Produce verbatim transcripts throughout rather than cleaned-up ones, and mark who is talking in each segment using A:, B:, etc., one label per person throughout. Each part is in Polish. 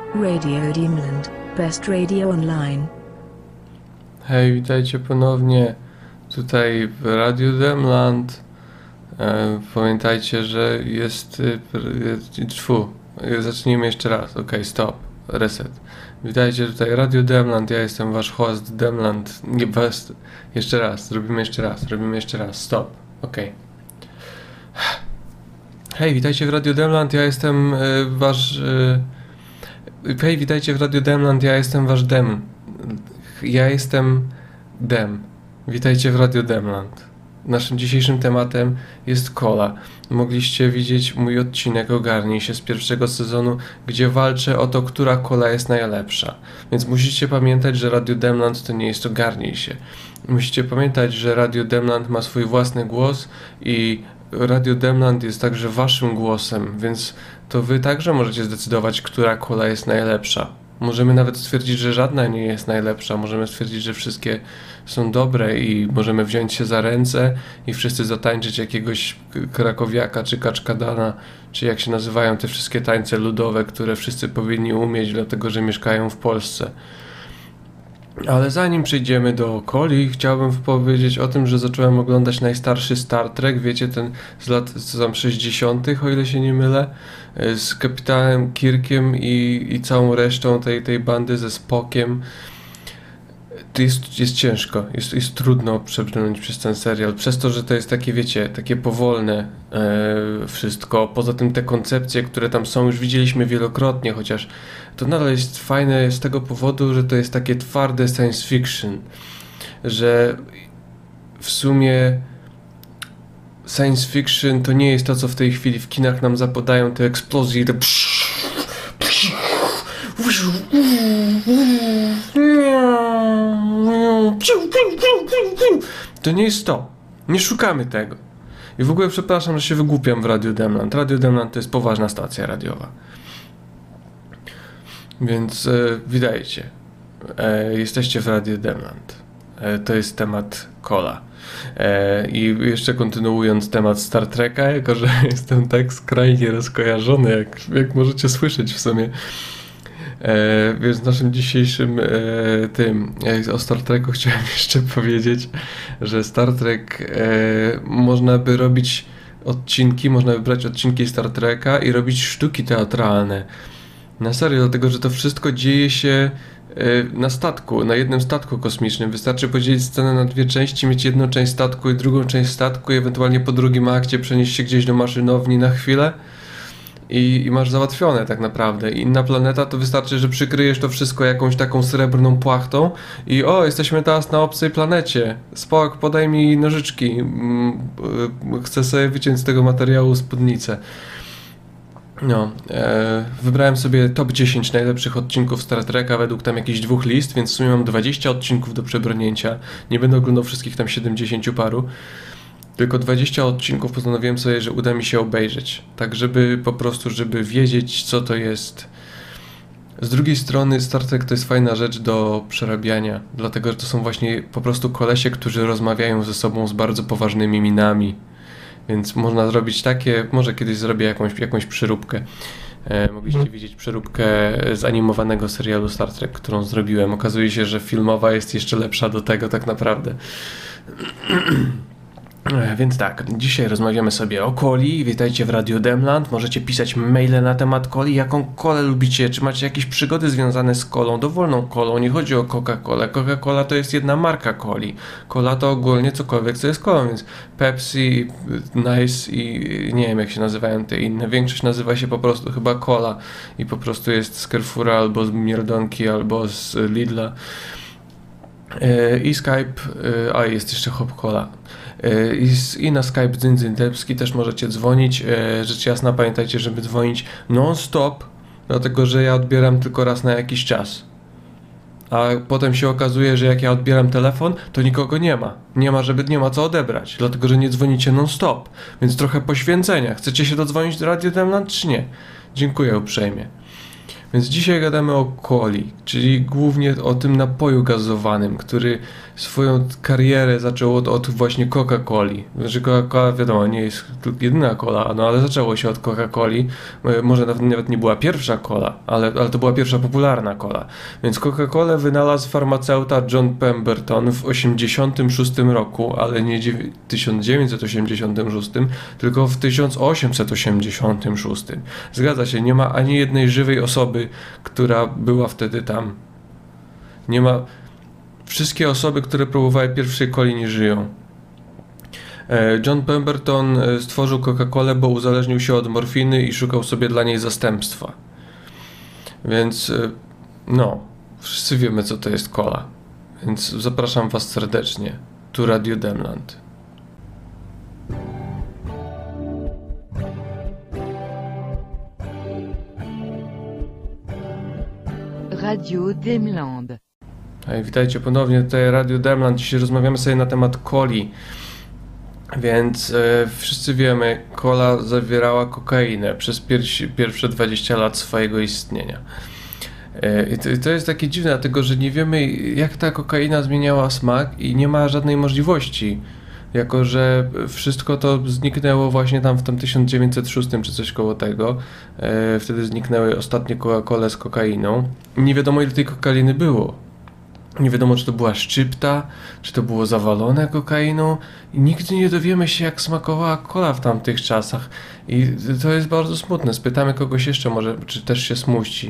A: Radio Dreamland, best radio online.
B: Hej, witajcie ponownie tutaj w Radiu Dreamland. E, pamiętajcie, że jest... E, tfu, zacznijmy jeszcze raz. Ok, stop, reset. Witajcie tutaj Radio Dreamland, ja jestem wasz host Dreamland. Nie, was... Jeszcze raz, zrobimy jeszcze raz, robimy jeszcze raz, stop, ok. Hej, witajcie w Radio Dreamland, ja jestem e, wasz... E, Hej, witajcie w Radio Dreamland, ja jestem wasz Dem. Ja jestem Dem. Witajcie w Radio Dreamland. Naszym dzisiejszym tematem jest cola. Mogliście widzieć mój odcinek Ogarnij się z pierwszego sezonu, gdzie walczę o to, która cola jest najlepsza. Więc musicie pamiętać, że Radio Dreamland to nie jest Ogarnij się. Musicie pamiętać, że Radio Dreamland ma swój własny głos i Radio Dreamland jest także waszym głosem, więc to wy także możecie zdecydować, która cola jest najlepsza. Możemy nawet stwierdzić, że żadna nie jest najlepsza, możemy stwierdzić, że wszystkie są dobre i możemy wziąć się za ręce i wszyscy zatańczyć jakiegoś krakowiaka czy kaczkadana, czy jak się nazywają te wszystkie tańce ludowe, które wszyscy powinni umieć, dlatego że mieszkają w Polsce. Ale zanim przejdziemy do coli, chciałbym powiedzieć o tym, że zacząłem oglądać najstarszy Star Trek, wiecie, ten z lat co tam sześćdziesiątych, o ile się nie mylę, z kapitanem Kirkiem i, i całą resztą tej, tej bandy ze Spockiem. To jest, jest ciężko, jest, jest trudno przebrnąć przez ten serial, przez to, że to jest takie, wiecie, takie powolne e, wszystko. Poza tym te koncepcje, które tam są, już widzieliśmy wielokrotnie, chociaż to nadal jest fajne z tego powodu, że to jest takie twarde science fiction, że w sumie science fiction to nie jest to, co w tej chwili w kinach nam zapodają, te eksplozje, te to nie jest to. Nie szukamy tego. I w ogóle przepraszam, że się wygłupiam w Radio Dreamland. Radio Dreamland to jest poważna stacja radiowa. Więc e, witajcie. E, jesteście w Radio Dreamland. E, to jest temat cola. E, I jeszcze kontynuując temat Star Treka, jako że jestem tak skrajnie rozkojarzony, jak, jak możecie słyszeć w sumie. E, więc w naszym dzisiejszym e, tym e, o Star Treku chciałem jeszcze powiedzieć, że Star Trek e, można by robić odcinki, można by brać odcinki Star Treka i robić sztuki teatralne. Na serio, dlatego że to wszystko dzieje się e, na statku, na jednym statku kosmicznym. Wystarczy podzielić scenę na dwie części, mieć jedną część statku i drugą część statku i ewentualnie po drugim akcie przenieść się gdzieś do maszynowni na chwilę. I, I masz załatwione tak naprawdę. Inna planeta to wystarczy, że przykryjesz to wszystko jakąś taką srebrną płachtą i o, jesteśmy teraz na obcej planecie. Spock, podaj mi nożyczki. Chcę sobie wyciąć z tego materiału spódnicę. No, e, wybrałem sobie top dziesięć najlepszych odcinków Star Treka według tam jakichś dwóch list, więc w sumie mam dwadzieścia odcinków do przebrnięcia. Nie będę oglądał wszystkich tam siedemdziesięciu paru. Tylko dwadzieścia odcinków postanowiłem sobie, że uda mi się obejrzeć. Tak, żeby po prostu, żeby wiedzieć, co to jest. Z drugiej strony Star Trek to jest fajna rzecz do przerabiania, dlatego, że to są właśnie po prostu kolesie, którzy rozmawiają ze sobą z bardzo poważnymi minami. Więc można zrobić takie, może kiedyś zrobię jakąś, jakąś przeróbkę. E, mogliście hmm. widzieć przeróbkę z animowanego serialu Star Trek, którą zrobiłem. Okazuje się, że filmowa jest jeszcze lepsza do tego tak naprawdę. Więc tak, dzisiaj rozmawiamy sobie o coli. Witajcie w Radio Dreamland. Możecie pisać maile na temat coli, jaką kolę lubicie, czy macie jakieś przygody związane z kolą, dowolną kolą. Nie chodzi o Coca-Colę. Coca-Cola to jest jedna marka coli. Cola to ogólnie cokolwiek, co jest kolą, więc Pepsi, Nice i nie wiem jak się nazywają te inne. Większość nazywa się po prostu chyba cola i po prostu jest z Carrefoura albo z Mierdonki albo z Lidla. I Skype, a jest jeszcze Hop Cola. I, I na Skype Dzyndzyn Debski też możecie dzwonić. Rzecz jasna, pamiętajcie, żeby dzwonić non-stop, dlatego że ja odbieram tylko raz na jakiś czas. A potem się okazuje, że jak ja odbieram telefon, to nikogo nie ma. Nie ma, żeby nie ma co odebrać, dlatego że nie dzwonicie non-stop. Więc trochę poświęcenia. Chcecie się dodzwonić do Radio Dreamland, czy nie? Dziękuję uprzejmie. Więc dzisiaj gadamy o coli, czyli głównie o tym napoju gazowanym, który swoją karierę zaczął od, od właśnie Coca-Coli. Znaczy Coca-Cola, wiadomo, nie jest jedyna cola, no ale zaczęło się od Coca-Coli. Może nawet, nawet nie była pierwsza cola, ale, ale to była pierwsza popularna cola. Więc Coca-Colę wynalazł farmaceuta John Pemberton w osiemdziesiątym szóstym roku, ale nie tysiąc dziewięćset osiemdziesiątym szóstym, tylko w tysiąc osiemset osiemdziesiątym szóstym. Zgadza się, nie ma ani jednej żywej osoby, która była wtedy tam. Nie ma... Wszystkie osoby, które próbowały pierwszej coli, nie żyją. John Pemberton stworzył Coca-Colę, bo uzależnił się od morfiny i szukał sobie dla niej zastępstwa. Więc no, wszyscy wiemy, co to jest cola. Więc zapraszam was serdecznie. Tu Radio Demland.
C: Radio Demland.
B: Hej, witajcie ponownie, tutaj Radio Demland. Dzisiaj rozmawiamy sobie na temat coli. Więc e, wszyscy wiemy, cola zawierała kokainę przez piersi, pierwsze dwadzieścia lat swojego istnienia. E, i, to, I to jest takie dziwne, dlatego że nie wiemy, jak ta kokaina zmieniała smak i nie ma żadnej możliwości. Jako że wszystko to zniknęło właśnie tam w tym tysiąc dziewięćset szóstym czy coś koło tego. E, wtedy zniknęły ostatnie Coca-Cole z kokainą. Nie wiadomo, ile tej kokainy było. Nie wiadomo, czy to była szczypta, czy to było zawalone kokainą i nigdy nie dowiemy się, jak smakowała cola w tamtych czasach. I to jest bardzo smutne. Spytamy kogoś jeszcze, może, czy też się smuści.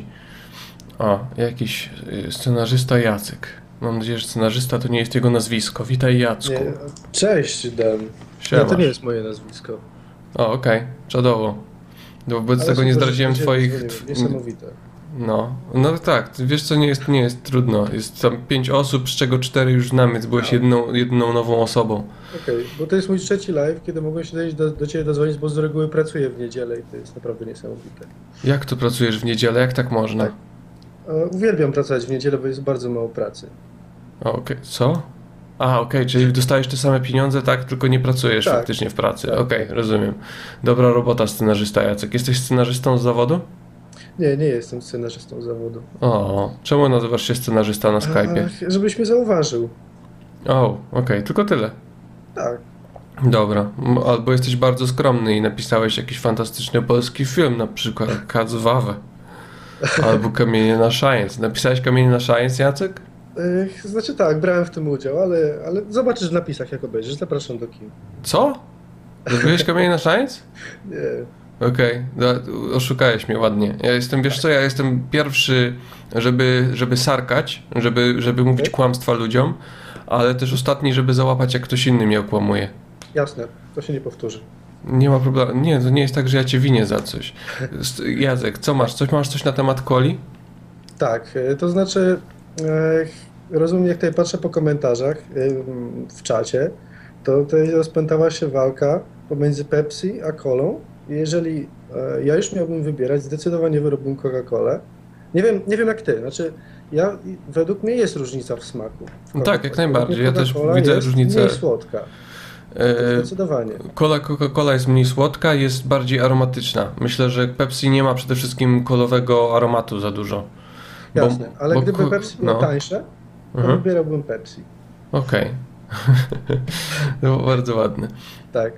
B: O, jakiś scenarzysta Jacek. Mam nadzieję, że scenarzysta to nie jest jego nazwisko. Witaj, Jacku.
D: Nie, cześć, Dan.
B: Siema.
D: No to nie jest moje nazwisko.
B: O, okej, okay. Czadowo. Wobec
D: Ale
B: tego nie
D: super,
B: zdradziłem
D: że
B: twoich...
D: dzwoniłem. Niesamowite.
B: No, no tak, wiesz co, nie jest, nie jest trudno. Jest tam pięć osób, z czego cztery już znamy, więc byłeś jedną, jedną nową osobą.
D: Okej, okay, bo to jest mój trzeci live, kiedy mogłem się do, do Ciebie dozwonić, bo z reguły pracuję w niedzielę i to jest naprawdę niesamowite.
B: Jak to pracujesz w niedzielę? Jak tak można?
D: Tak. E, uwielbiam pracować w niedzielę, bo jest bardzo mało pracy.
B: Okej, okay. Co? A, okej, okay. Czyli dostajesz te same pieniądze, tak? Tylko nie pracujesz
D: tak.
B: faktycznie w pracy.
D: Tak.
B: Okej, okay, rozumiem. Dobra robota, scenarzysta Jacek. Jesteś scenarzystą z zawodu?
D: Nie, nie jestem scenarzystą z zawodu.
B: O, czemu nazywasz się scenarzysta na Skype'ie?
D: A, żebyś mnie zauważył.
B: O, okej, okay. Tylko tyle.
D: Tak.
B: Dobra, albo jesteś bardzo skromny i napisałeś jakiś fantastyczny polski film, na przykład Kacwawę. Albo Kamienie na Science. Napisałeś Kamienie na Science, Jacek?
D: Yy, znaczy tak, brałem w tym udział, ale, ale zobaczysz w napisach, jak obejrzysz. Zapraszam do kin.
B: Co? Zrobiłeś Kamienie na Science?
D: Nie.
B: Okej, okay. Oszukałeś mnie ładnie. Ja jestem, wiesz co, ja jestem pierwszy, żeby, żeby sarkać, żeby, żeby mówić okay. kłamstwa ludziom, ale też ostatni, żeby załapać, jak ktoś inny mnie okłamuje.
D: Jasne, to się nie powtórzy.
B: Nie ma problemu. Nie, to nie jest tak, że ja cię winię za coś. Jacek, co masz? Coś masz coś na temat coli?
D: Tak, to znaczy e, rozumiem, jak tutaj patrzę po komentarzach e, w czacie, to tutaj rozpętała się walka pomiędzy Pepsi a kolą. Jeżeli e, ja już miałbym wybierać, zdecydowanie wyrobiłbym Coca-Colę. Nie wiem, nie wiem jak ty, znaczy ja, według mnie jest różnica w smaku. W
B: tak, jak najbardziej. Ja też widzę
D: jest
B: różnicę.
D: Mniej słodka. Zdecydowanie.
B: Cola Coca-Cola jest mniej słodka, jest bardziej aromatyczna. Myślę, że Pepsi nie ma przede wszystkim kolowego aromatu za dużo.
D: Jasne, ale
B: bo
D: gdyby Pepsi było no. tańsze, to mhm. wybierałbym Pepsi.
B: Okej. Okay. To było bardzo ładne.
D: Tak.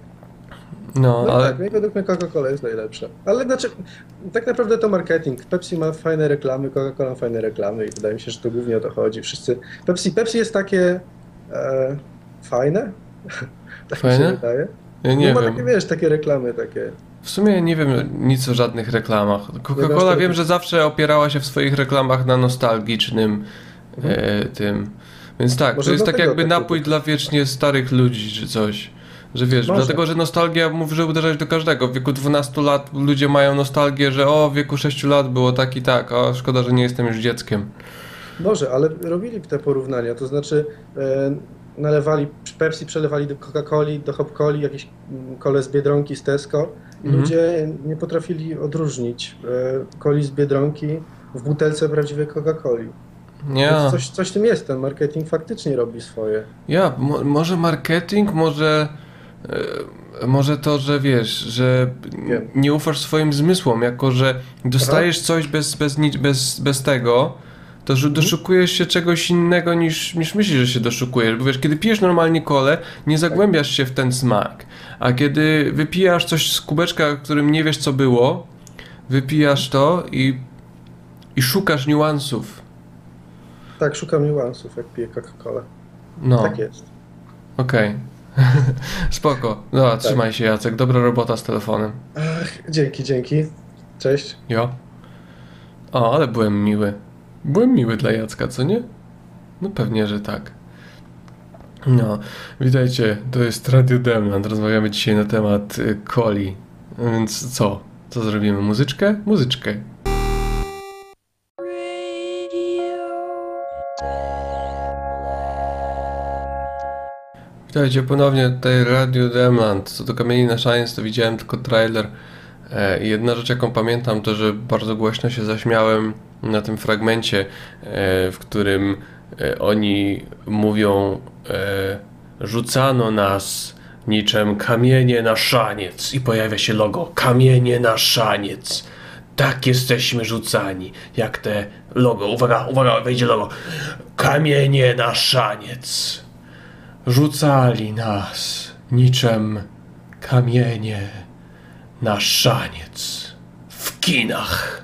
B: No,
D: no
B: ale...
D: tak, według mnie Coca-Cola jest najlepsza. Ale znaczy, tak naprawdę to marketing. Pepsi ma fajne reklamy, Coca-Cola ma fajne reklamy i wydaje mi się, że to głównie o to chodzi. Wszyscy... Pepsi, Pepsi jest takie e, fajne. Tak
B: fajne?
D: mi się wydaje.
B: Ja nie
D: no,
B: wiem.
D: Ma takie, wiesz, takie reklamy takie.
B: W sumie nie wiem nic o żadnych reklamach. Coca-Cola wiem, że zawsze opierała się w swoich reklamach na nostalgicznym mhm. e, tym. Więc tak, może to jest tak jakby napój dla wiecznie starych ludzi czy coś. Że wiesz, może. Dlatego, że nostalgia może uderzać do każdego. W wieku dwunastu lat ludzie mają nostalgię, że o, w wieku sześciu lat było tak i tak, a szkoda, że nie jestem już dzieckiem.
D: Może, ale robili te porównania, to znaczy e, nalewali, Pepsi przelewali do Coca-Coli, do Hop-Coli, jakieś kole z Biedronki, z Tesco i mhm. ludzie nie potrafili odróżnić e, coli z Biedronki w butelce prawdziwej Coca-Coli.
B: Ja.
D: Coś, coś w tym jest, ten marketing faktycznie robi swoje.
B: Ja, mo- może marketing, może E, może to, że wiesz, że
D: Wiem.
B: nie ufasz swoim zmysłom, jako że dostajesz coś bez, bez, nic- bez, bez tego, to że doszukujesz się czegoś innego niż, niż myślisz, że się doszukujesz. Bo wiesz, kiedy pijesz normalnie kolę, nie zagłębiasz się w ten smak. A kiedy wypijasz coś z kubeczka, w którym nie wiesz co było, wypijasz to i, i szukasz niuansów.
D: Tak, szukam niuansów, jak piję Coca-Colę.
B: No,
D: Tak jest.
B: okej. Spoko. No, trzymaj się, Jacek. Dobra robota z telefonem.
D: Ach, dzięki, dzięki. Cześć.
B: Jo. O, ale byłem miły. Byłem miły dla Jacka, co nie? No pewnie, że tak. No, witajcie, to jest Radio Demland. Rozmawiamy dzisiaj na temat y, coli. Więc co? Co zrobimy? Muzyczkę? Muzyczkę. Witajcie ponownie tutaj Radio Demland. Co do Kamieni na Szaniec, to widziałem tylko trailer. E, i jedna rzecz, jaką pamiętam, to że bardzo głośno się zaśmiałem na tym fragmencie, e, w którym e, oni mówią e, rzucano nas niczym kamienie na szaniec i pojawia się logo kamienie na szaniec. Tak jesteśmy rzucani, jak te logo. Uwaga, uwaga, wejdzie logo. Kamienie na szaniec. Rzucali nas niczym kamienie na szaniec w kinach.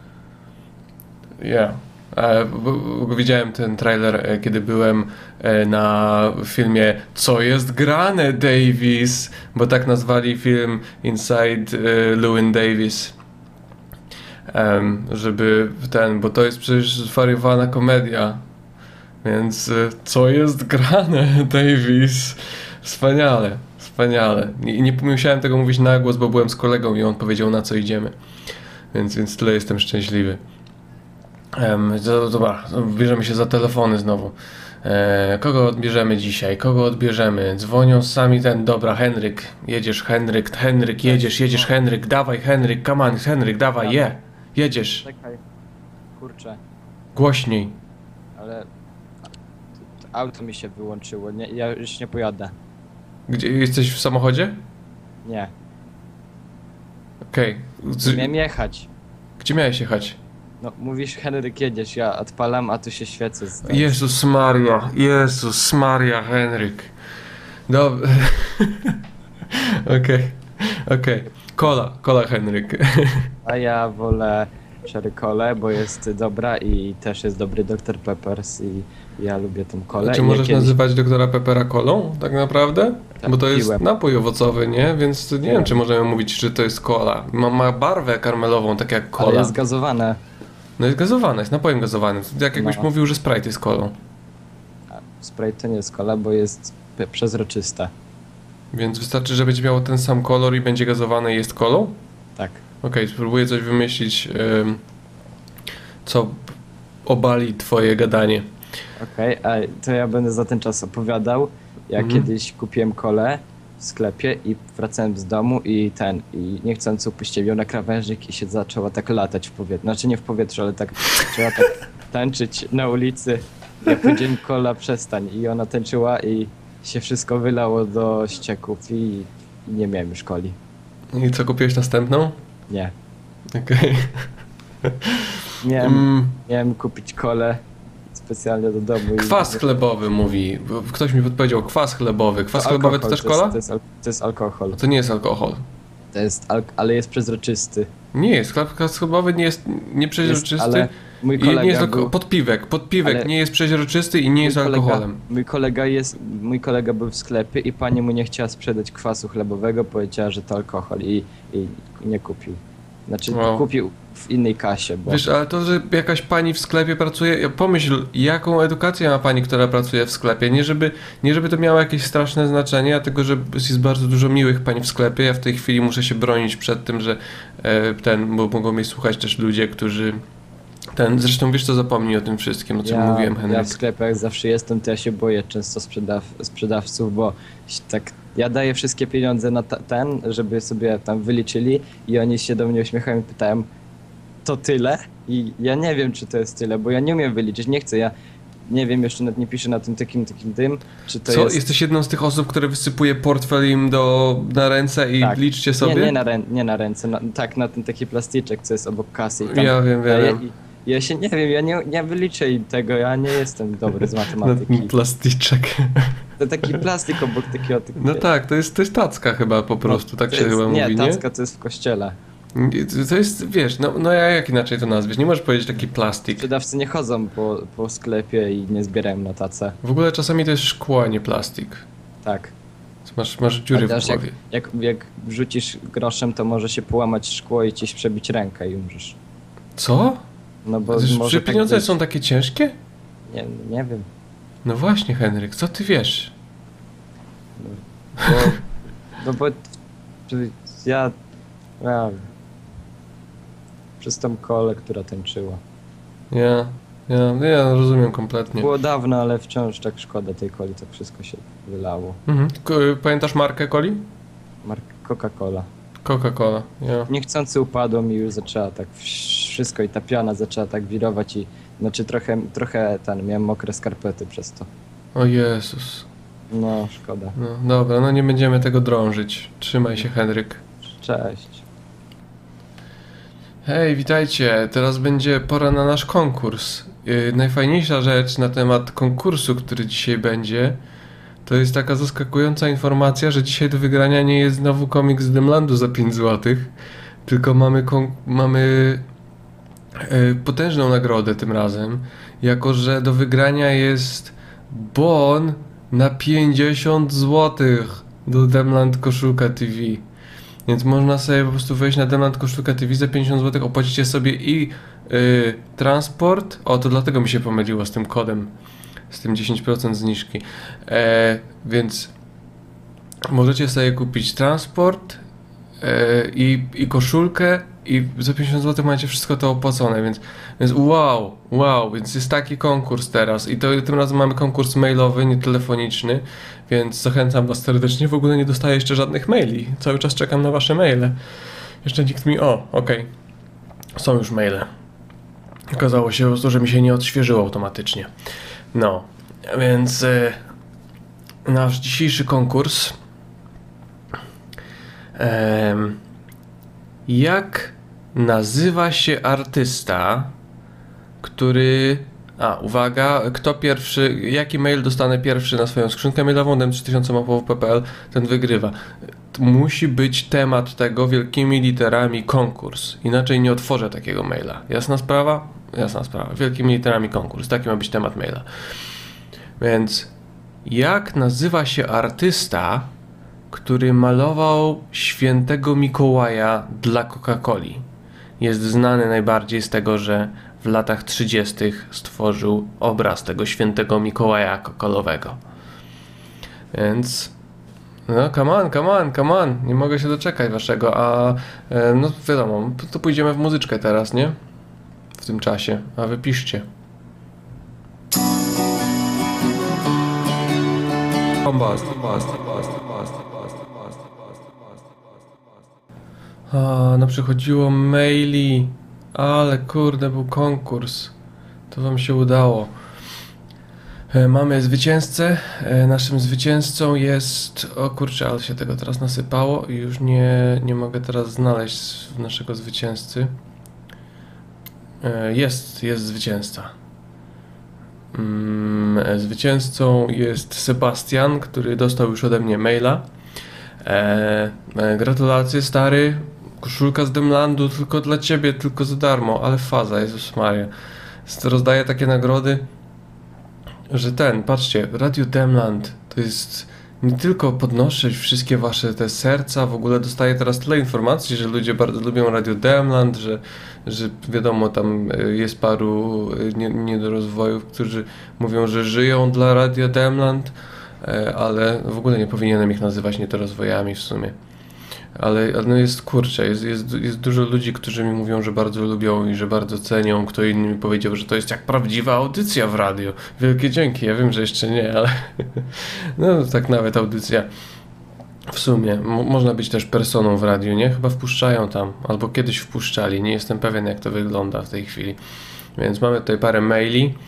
B: Ja. Yeah. Widziałem ten trailer, e, kiedy byłem e, na filmie Co jest grane, Davis? Bo tak nazwali film Inside e, Llewyn Davis. Um, żeby ten, bo to jest przecież zwariowana komedia. Więc e, co jest grane, Davis? Wspaniale, wspaniale. Nie, nie musiałem tego mówić na głos, bo byłem z kolegą i on powiedział, na co idziemy. Więc, więc tyle jestem szczęśliwy. Um, dobra, bierzemy się za telefony znowu. E, kogo odbierzemy dzisiaj? Kogo odbierzemy? Dzwonią sami ten, dobra, Henryk. Jedziesz, Henryk, Henryk, jedziesz, jedziesz, Henryk. Dawaj, Henryk, come on, Henryk, dawaj, je. Jedziesz.
E: Czekaj, kurczę,
B: Głośniej.
E: ale auto mi się wyłączyło, nie, ja już nie pojadę.
B: Gdzie jesteś w samochodzie?
E: Nie,
B: Okej. Okay.
E: miałem jechać.
B: Gdzie miałeś jechać?
E: No, mówisz Henryk jedziesz, ja odpalam, a tu się świecę. Z...
B: Jezus Maria, Jezus Maria, Henryk. Dobra. Okej, okej. Kola, kola Henryk.
E: A ja wolę Cherry Colę, bo jest dobra i też jest dobry doktor Peppers i ja lubię tą kolę.
B: Czy
E: I
B: możesz
E: kiedyś...
B: nazywać doktora Peppera kolą, tak naprawdę?
E: Tak,
B: Bo to jest
E: piłem.
B: napój owocowy, nie? Więc nie wiem, czy możemy mówić, że to jest kola. Ma, ma barwę karmelową, tak jak kola.
E: Ale jest gazowane.
B: No jest gazowana, jest napojem gazowanym. Jak jakbyś
E: No.
B: mówił, że Sprite jest kolą.
E: A Sprite to nie jest kola, bo jest pe- przezroczysta.
B: Więc wystarczy, że będzie miało ten sam kolor i będzie gazowane i jest kolą?
E: Tak.
B: Okej, spróbuję coś wymyślić, ym, co obali twoje gadanie.
E: Okej, a to ja będę za ten czas opowiadał. Ja
B: Mhm.
E: kiedyś kupiłem kolę w sklepie i wracałem z domu i ten, i niechcący upuściłem ją na krawężnik i się zaczęła tak latać w powietrzu. Znaczy nie w powietrzu, ale tak zaczęła tak tańczyć na ulicy. Ja powiedziałem, kola przestań, i ona tańczyła i się wszystko wylało do ścieków i, i nie miałem już coli.
B: I co, kupiłeś następną?
E: Nie.
B: Okej.
E: Miałem,
B: Mm,
E: miałem kupić kolę specjalnie do domu. i-
B: kwas chlebowy mówi. Ktoś mi podpowiedział, kwas chlebowy. Kwas
E: To
B: chlebowy to
E: alkohol,
B: też
E: jest-
B: kola?
E: To jest, al- to jest alkohol.
B: To nie jest alkohol.
E: To jest al- ale jest przezroczysty.
B: Nie jest, kwas chlebowy nie jest nieprzezroczysty.
E: Jest, ale mój
B: I
E: kolega
B: nie jest alko-
E: był,
B: podpiwek, podpiwek
E: ale-
B: nie jest przeźroczysty i nie jest
E: mój kolega,
B: alkoholem.
E: Mój kolega jest, mój kolega był w sklepie i pani mu nie chciała sprzedać kwasu chlebowego, powiedziała, że to alkohol i, i nie kupił. Znaczy
B: Wow.
E: kupił w innej kasie, bo
B: Wiesz, ale to, że jakaś pani w sklepie pracuje, pomyśl, jaką edukację ma pani, która pracuje w sklepie. Nie żeby, nie żeby to miało jakieś straszne znaczenie, a tylko, że jest bardzo dużo miłych pań w sklepie. Ja w tej chwili muszę się bronić przed tym, że e, ten, bo mogą mnie słuchać też ludzie, którzy ten, zresztą wiesz co, zapomnij o tym wszystkim, o czym
E: ja,
B: mówiłem,
E: ja
B: Henryk.
E: w sklepach zawsze jestem, to ja się boję często sprzedaw, sprzedawców, bo się tak ja daję wszystkie pieniądze na ta, ten, żeby sobie tam wyliczyli i oni się do mnie uśmiechają i pytają, to tyle? I ja nie wiem, czy to jest tyle, bo ja nie umiem wyliczyć, nie chcę, ja nie wiem, jeszcze nawet nie pisze na tym takim, takim dym, czy to
B: Co?
E: jest...
B: Jesteś jedną z tych osób, które wysypuje portfel im do, na ręce i
E: Tak.
B: liczcie sobie?
E: Nie, nie na, rę... nie na ręce, na... tak, na ten taki plastyczek, co jest obok kasy. I tam
B: Ja wiem,
E: daje
B: wiem.
E: I... Ja się nie wiem, ja nie, nie wyliczę im tego, ja nie jestem dobry z
B: Na
E: matematyki.
B: ten plastyczek.
E: To taki plastik obok takiego... takiego
B: No tak, to jest, to jest tacka chyba po prostu, tak
E: to
B: się
E: jest,
B: chyba
E: nie,
B: mówi, nie?
E: tacka to jest w kościele.
B: To jest, wiesz, no, no ja jak inaczej to nazwiesz? Nie możesz powiedzieć taki plastik.
E: Sprzedawcy nie chodzą po, po sklepie i nie zbierają na tacę.
B: W ogóle czasami to jest szkło, a nie plastik.
E: Tak.
B: Masz, masz dziury w
E: Chociaż jak,
B: głowie.
E: jak, jak wrzucisz groszem, to może się połamać szkło i ci przebić rękę i umrzesz.
B: Co?
E: No bo
B: Że
E: może tak
B: pieniądze
E: być.
B: są takie ciężkie?
E: Nie, nie wiem.
B: No właśnie, Henryk, co ty wiesz?
E: Bo, no bo ja, ja przez tą kolę, która tańczyła.
B: Ja, ja, ja rozumiem kompletnie.
E: Było dawno, ale wciąż tak szkoda tej coli, tak wszystko się wylało.
B: Mhm. K- Pamiętasz markę coli?
E: Marka Coca-Cola.
B: Coca-Cola, ja.
E: Niechcący upadłem i już zaczęła tak wszystko i ta piana zaczęła tak wirować i znaczy trochę, trochę ten, miałem mokre skarpety przez to.
B: O Jezus.
E: No, szkoda.
B: No, dobra, no nie będziemy tego drążyć. Trzymaj się, Henryk.
E: Cześć.
B: Hej, witajcie. Teraz będzie pora na nasz konkurs. Yy, najfajniejsza rzecz na temat konkursu, który dzisiaj będzie, to jest taka zaskakująca informacja, że dzisiaj do wygrania nie jest znowu komiks z Demlandu za pięć złotych, tylko mamy, kon- mamy yy, potężną nagrodę tym razem, jako że do wygrania jest bon na pięćdziesiąt złotych do Demland Koszulka T V. Więc można sobie po prostu wejść na Demland Koszulka T V za pięćdziesiąt złotych, opłacicie sobie i yy, transport, o to dlatego mi się pomyliło z tym kodem, z tym dziesięć procent zniżki, e, więc możecie sobie kupić transport e, i, i koszulkę i za pięćdziesiąt złotych macie wszystko to opłacone, więc, więc wow, wow, więc jest taki konkurs teraz i to tym razem mamy konkurs mailowy, nie telefoniczny, więc zachęcam was serdecznie, w ogóle nie dostaję jeszcze żadnych maili, cały czas czekam na wasze maile, jeszcze nikt mi, o, okej, okay. Są już maile, okazało się po prostu, że mi się nie odświeżyło automatycznie, no, więc y, nasz dzisiejszy konkurs y, jak nazywa się artysta, który... A, uwaga, kto pierwszy, jaki mail dostanę pierwszy na swoją skrzynkę mailową dem trzy tysiące małpa w p kropka p l, ten wygrywa. Musi być temat tego wielkimi literami konkurs, inaczej nie otworzę takiego maila. Jasna sprawa? Jasna sprawa. Wielkimi literami konkurs, taki ma być temat maila. Więc jak nazywa się artysta, który malował świętego Mikołaja dla Coca-Coli? Jest znany najbardziej z tego, że w latach trzydziestych stworzył obraz tego świętego Mikołaja kokolowego. Więc no come on, come on, come on, nie mogę się doczekać waszego, a e, no wiadomo, to pójdziemy w muzyczkę teraz, nie? W tym czasie, a wy piszcie. Bombast, bombast, bombast, bombast, bombast, bombast, bombast, bombast. A, no przychodziło maili, ale kurde, był konkurs. To wam się udało. E, mamy zwycięzcę. E, naszym zwycięzcą jest... O kurczę, ale się tego teraz nasypało i już nie, nie mogę teraz znaleźć naszego zwycięzcy. E, jest, jest zwycięzca. Mm, zwycięzcą jest Sebastian, który dostał już ode mnie maila. E, e, gratulacje, stary. Koszulka z Demlandu tylko dla ciebie, tylko za darmo, ale faza, Jezus Maria. Rozdaję takie nagrody, że ten, patrzcie, Radio Demland to jest, nie tylko podnoszę wszystkie wasze te serca, w ogóle dostaję teraz tyle informacji, że ludzie bardzo lubią Radio Demland, że, że wiadomo, tam jest paru nie, niedorozwojów, którzy mówią, że żyją dla Radio Demland, ale w ogóle nie powinienem ich nazywać niedorozwojami w sumie. Ale, ale no jest, kurczę, jest, jest, jest dużo ludzi, którzy mi mówią, że bardzo lubią i że bardzo cenią. Kto inny mi powiedział, że to jest jak prawdziwa audycja w radiu. Wielkie dzięki, ja wiem, że jeszcze nie, ale no tak nawet audycja w sumie. M- można być też personą w radiu, nie? Chyba wpuszczają tam, albo kiedyś wpuszczali, nie jestem pewien jak to wygląda w tej chwili. Więc mamy tutaj parę maili.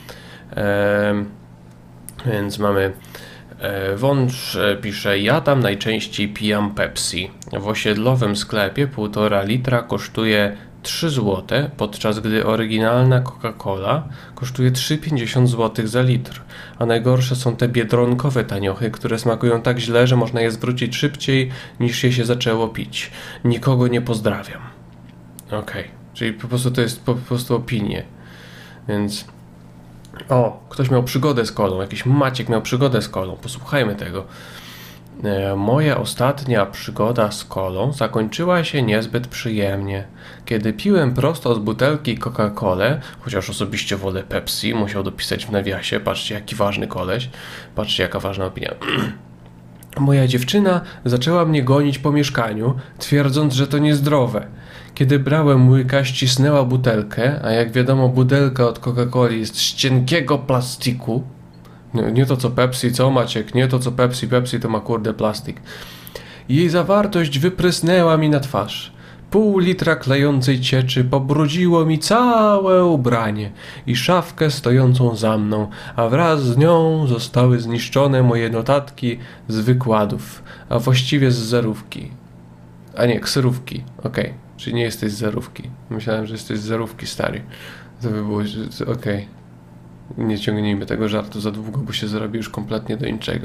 B: E, więc mamy e, Wąż e, pisze, ja tam najczęściej pijam Pepsi. W osiedlowym sklepie półtora litra kosztuje trzy złote, podczas gdy oryginalna Coca-Cola kosztuje trzy pięćdziesiąt złotych za litr. A najgorsze są te biedronkowe taniochy, które smakują tak źle, że można je zwrócić szybciej niż je się zaczęło pić. Nikogo nie pozdrawiam. Okej, okay. Czyli po prostu to jest po prostu opinie. Więc... O, ktoś miał przygodę z kolą, jakiś Maciek miał przygodę z kolą. Posłuchajmy tego. E, moja ostatnia przygoda z kolą zakończyła się niezbyt przyjemnie. Kiedy piłem prosto z butelki Coca-Colę, chociaż osobiście wolę Pepsi, musiał dopisać w nawiasie, patrzcie jaki ważny koleś, patrzcie jaka ważna opinia. Moja dziewczyna zaczęła mnie gonić po mieszkaniu, twierdząc, że to niezdrowe. Kiedy brałem łyka, ścisnęła butelkę, a jak wiadomo butelka od Coca-Coli jest z cienkiego plastiku. Nie, nie to co Pepsi, co Maciek, nie to co Pepsi, Pepsi to ma kurde plastik. Jej zawartość wyprysnęła mi na twarz. Pół litra klejącej cieczy pobrudziło mi całe ubranie i szafkę stojącą za mną, a wraz z nią zostały zniszczone moje notatki z wykładów, a właściwie z zerówki. A nie, ksyrówki, okej. Okay. Czyli nie jesteś z zerówki. Myślałem, że jesteś z zerówki, stary. To by było... okej. Okay. Nie ciągnijmy tego żartu za długo, bo się zrobi już kompletnie do niczego.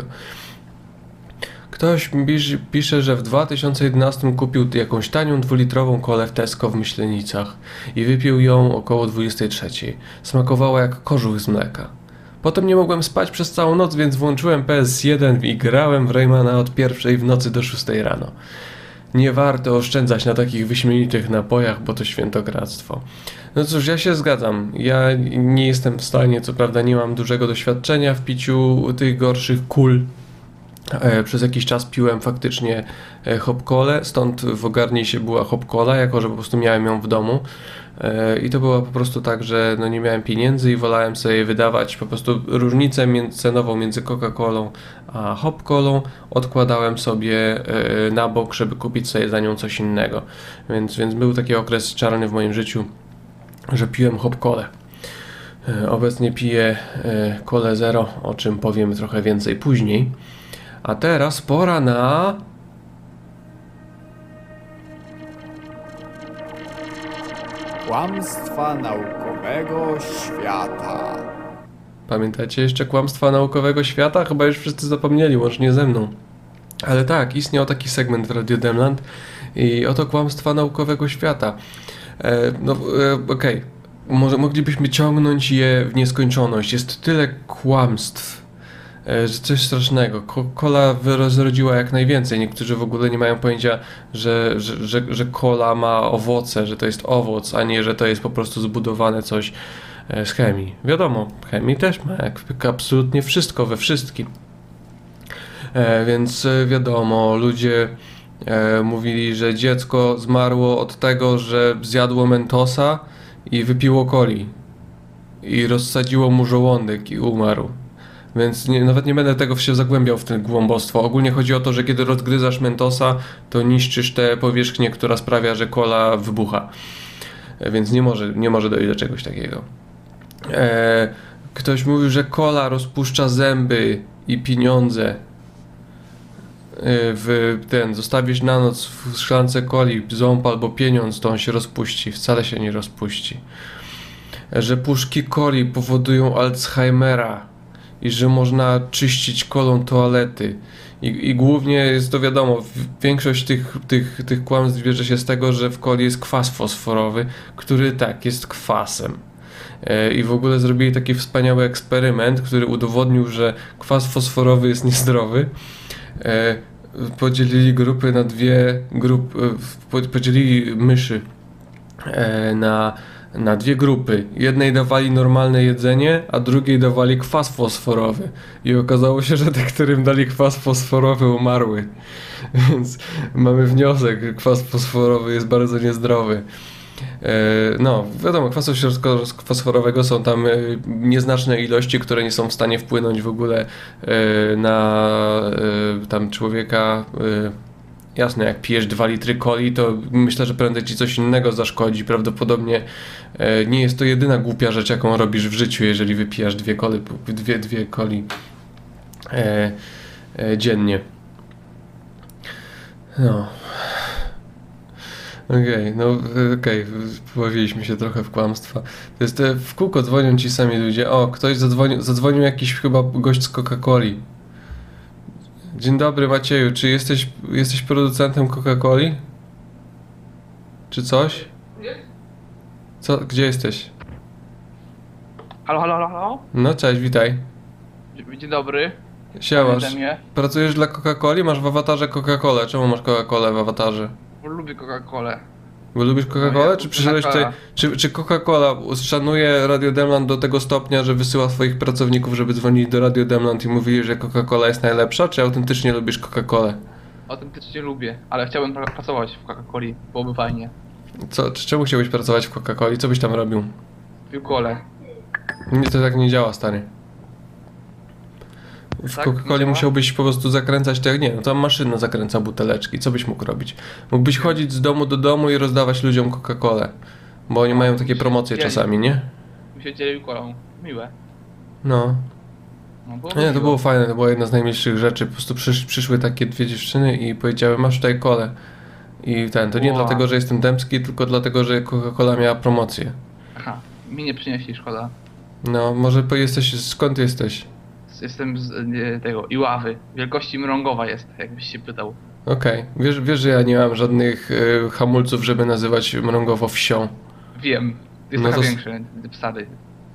B: Ktoś pisze, że w dwa tysiące jedenastym kupił jakąś tanią dwulitrową kolę w Tesco w Myślenicach i wypił ją około dwudziestej trzeciej. Smakowała jak kożuch z mleka. Potem nie mogłem spać przez całą noc, więc włączyłem P S jeden i grałem w Raymana od pierwszej w nocy do szóstej rano. Nie warto oszczędzać na takich wyśmienitych napojach, bo to świętokradztwo. No cóż, ja się zgadzam. Ja nie jestem w stanie, co prawda nie mam dużego doświadczenia w piciu tych gorszych kul. E, przez jakiś czas piłem faktycznie e, hop-colę, stąd w ogarnie była hop-cola, jako że po prostu miałem ją w domu. E, I to było po prostu tak, że no nie miałem pieniędzy i wolałem sobie wydawać po prostu różnicę między, cenową między Coca-Colą a hop-colą. Odkładałem sobie e, na bok, żeby kupić sobie za nią coś innego. Więc, więc był taki okres czarny w moim życiu, że piłem hop-colę. E, obecnie piję e, Colę Zero, o czym powiem trochę więcej później. A teraz pora na...
F: Kłamstwa naukowego świata.
B: Pamiętacie jeszcze kłamstwa naukowego świata? Chyba już wszyscy zapomnieli, łącznie ze mną. Ale tak, istniał taki segment w Radio Demland i oto kłamstwa naukowego świata. E, no e, okej, okay. Może moglibyśmy ciągnąć je w nieskończoność. Jest tyle kłamstw, że coś strasznego. Kola zrodziła jak najwięcej. Niektórzy w ogóle nie mają pojęcia, że, że, że, że kola ma owoce, że to jest owoc, a nie, że to jest po prostu zbudowane coś z chemii. Wiadomo, chemii też ma jak absolutnie wszystko we wszystkim. E, więc wiadomo, ludzie e, mówili, że dziecko zmarło od tego, że zjadło Mentosa i wypiło coli. I rozsadziło mu żołądek i umarł. Więc nie, nawet nie będę tego się zagłębiał w ten głąbostwo. Ogólnie chodzi o to, że kiedy rozgryzasz Mentosa, to niszczysz tę powierzchnię, która sprawia, że kola wybucha. Więc nie może, nie może dojść do czegoś takiego. Eee, ktoś mówił, że kola rozpuszcza zęby i pieniądze. Eee, w ten, zostawisz na noc w szklance coli ząb albo pieniądz, to on się rozpuści. Wcale się nie rozpuści. Eee, że puszki coli powodują Alzheimera. I że można czyścić kolą toalety. I, i głównie jest to wiadomo, większość tych, tych, tych kłamstw bierze się z tego, że w coli jest kwas fosforowy, który tak, jest kwasem. E, I w ogóle zrobili taki wspaniały eksperyment, który udowodnił, że kwas fosforowy jest niezdrowy. E, podzielili grupy na dwie grupy, podzielili myszy e, na na dwie grupy. Jednej dawali normalne jedzenie, a drugiej dawali kwas fosforowy. I okazało się, że te, którym dali kwas fosforowy, umarły. Więc mamy wniosek, kwas fosforowy jest bardzo niezdrowy. No, wiadomo, kwasu fosforowego są tam nieznaczne ilości, które nie są w stanie wpłynąć w ogóle na tam człowieka Jasne, jak pijesz dwa litry coli, to myślę, że prędzej ci coś innego zaszkodzi. Prawdopodobnie e, nie jest to jedyna głupia rzecz, jaką robisz w życiu, jeżeli wypijasz dwie coli, dwie, dwie coli e, e, dziennie. No. Okej, okay, no okej, okay. Pobawiliśmy się trochę w kłamstwa. To jest te, w kółko dzwonią ci sami ludzie. O, ktoś zadzwonił, zadzwonił jakiś chyba gość z Coca-Coli. Dzień dobry Macieju, czy jesteś, jesteś producentem Coca-Coli? Czy coś? Co, gdzie jesteś?
G: Halo, halo, halo, halo?
B: No cześć, witaj.
G: Dzień dobry.
B: Siemasz.
G: Pamiętaj mnie.
B: Pracujesz dla Coca-Coli? Masz w awatarze Coca-Colę. Czemu masz Coca-Colę w awatarze?
G: Bo lubię Coca-Colę.
B: Bo lubisz Coca-Colę?
G: No,
B: Czy przyszedłeś tutaj... Czy, czy Coca-Cola szanuje Radio Demland do tego stopnia, że wysyła swoich pracowników, żeby dzwonili do Radio Demland i mówili, że Coca-Cola jest najlepsza? Czy autentycznie lubisz Coca-Colę?
G: Autentycznie lubię, ale chciałbym pra- pracować w Coca-Coli. Byłoby fajnie.
B: Co, czy, czemu chciałbyś pracować w Coca-Coli? Co byś tam robił?
G: Pił kolę.
B: Nie, to tak nie działa, stary. W
G: Tak,
B: Coca-Coli
G: działa?
B: musiałbyś po prostu zakręcać te... Nie, no tam maszyna zakręca buteleczki. Co byś mógł robić? Mógłbyś chodzić z domu do domu i rozdawać ludziom Coca-Colę. Bo oni mają takie promocje
G: dzieli.
B: czasami, nie?
G: Mi się dzielił kolą. Miłe.
B: No.
G: No, było
B: Nie, to było fajne, to była jedna z najmilszych rzeczy. Po prostu przysz, przyszły takie dwie dziewczyny i powiedziały, masz tutaj kolę. I ten, to nie
G: Wow.
B: dlatego, że jestem dębski, tylko dlatego, że Coca-Cola miała promocję.
G: Aha, mi nie przynieśli, szkoda.
B: No, może po- jesteś, skąd jesteś?
G: Jestem z nie, tego, Iławy. Wielkości Mrągowa jest, jakbyś się pytał.
B: Okej, okay. wiesz, wiesz, że ja nie mam żadnych y, hamulców, żeby nazywać Mrągowo wsią.
G: Wiem. Jest
B: No
G: taka
B: to s-
G: większa, psady.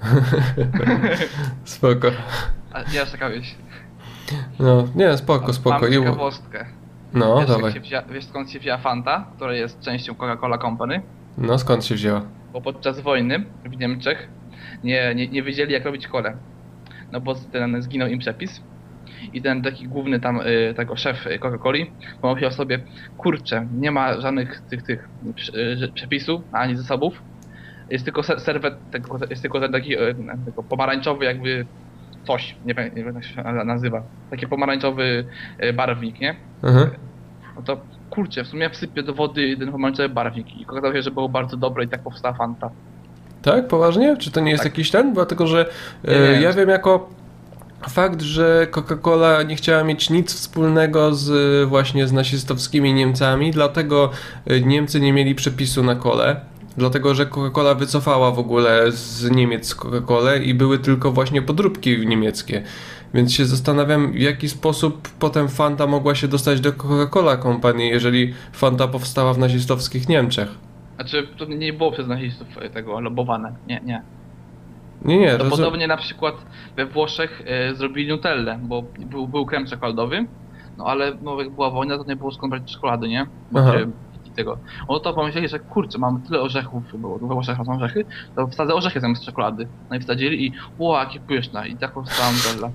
B: Spoko.
G: A nie aż taka wieś.
B: No, nie, spoko, spoko.
G: Mam
B: I-
G: ciekawostkę.
B: No,
G: wiesz, jak
B: dawaj.
G: się wzięła, wiesz skąd się wzięła Fanta, która jest częścią Coca-Cola Company?
B: No, skąd się wzięła?
G: Bo podczas wojny w Niemczech nie, nie, nie wiedzieli jak robić kolę. No bo ten zginął im przepis. I ten taki główny tam y, tego szef Coca-Coli pomyślał sobie, kurczę, nie ma żadnych tych tych prze- y, przepisów ani zasobów. Jest tylko ser- serwet, tego, jest tylko ten taki y, tego pomarańczowy jakby coś, nie wiem, nie wiem jak się na- nazywa. Taki pomarańczowy y, barwnik, nie?
B: Mhm.
G: No to kurczę, w sumie wsypię do wody ten pomarańczowy barwnik i okazało się, że było bardzo dobre i tak powstała Fanta.
B: Tak? Poważnie? Czy to nie jest
G: Tak.
B: jakiś ten? Dlatego, że
G: Nie,
B: e,
G: nie.
B: ja wiem jako fakt, że Coca-Cola nie chciała mieć nic wspólnego z e, właśnie z nazistowskimi Niemcami, dlatego e, Niemcy nie mieli przepisu na kolę. Dlatego, że Coca-Cola wycofała w ogóle z Niemiec Coca-Colę i były tylko właśnie podróbki niemieckie. Więc się zastanawiam, w jaki sposób potem Fanta mogła się dostać do Coca-Cola Company, jeżeli Fanta powstała w nazistowskich Niemczech.
G: Znaczy, to nie było przez nazistów tego lobowane, nie, nie.
B: Nie, nie,
G: To
B: rozum-
G: podobnie na przykład we Włoszech e, zrobili Nutellę, bo był, był krem czekoladowy, no ale no, jak była wojna, to nie było skąd brać czekolady, nie? Bo
B: Aha.
G: się- i tego. No to pomyśleli, że kurczę, mamy tyle orzechów, bo we Włoszech są orzechy, to wsadzę orzechy zamiast czekolady. No i wsadzili i ło, jakie pyszne. I tak powstała Nutella.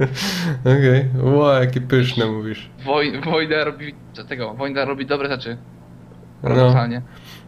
B: Okej, okay. Ło, jakie pyszne mówisz.
G: Woj, wojna robi tego, wojna robi dobre rzeczy.
B: No.
G: Paradoksalnie.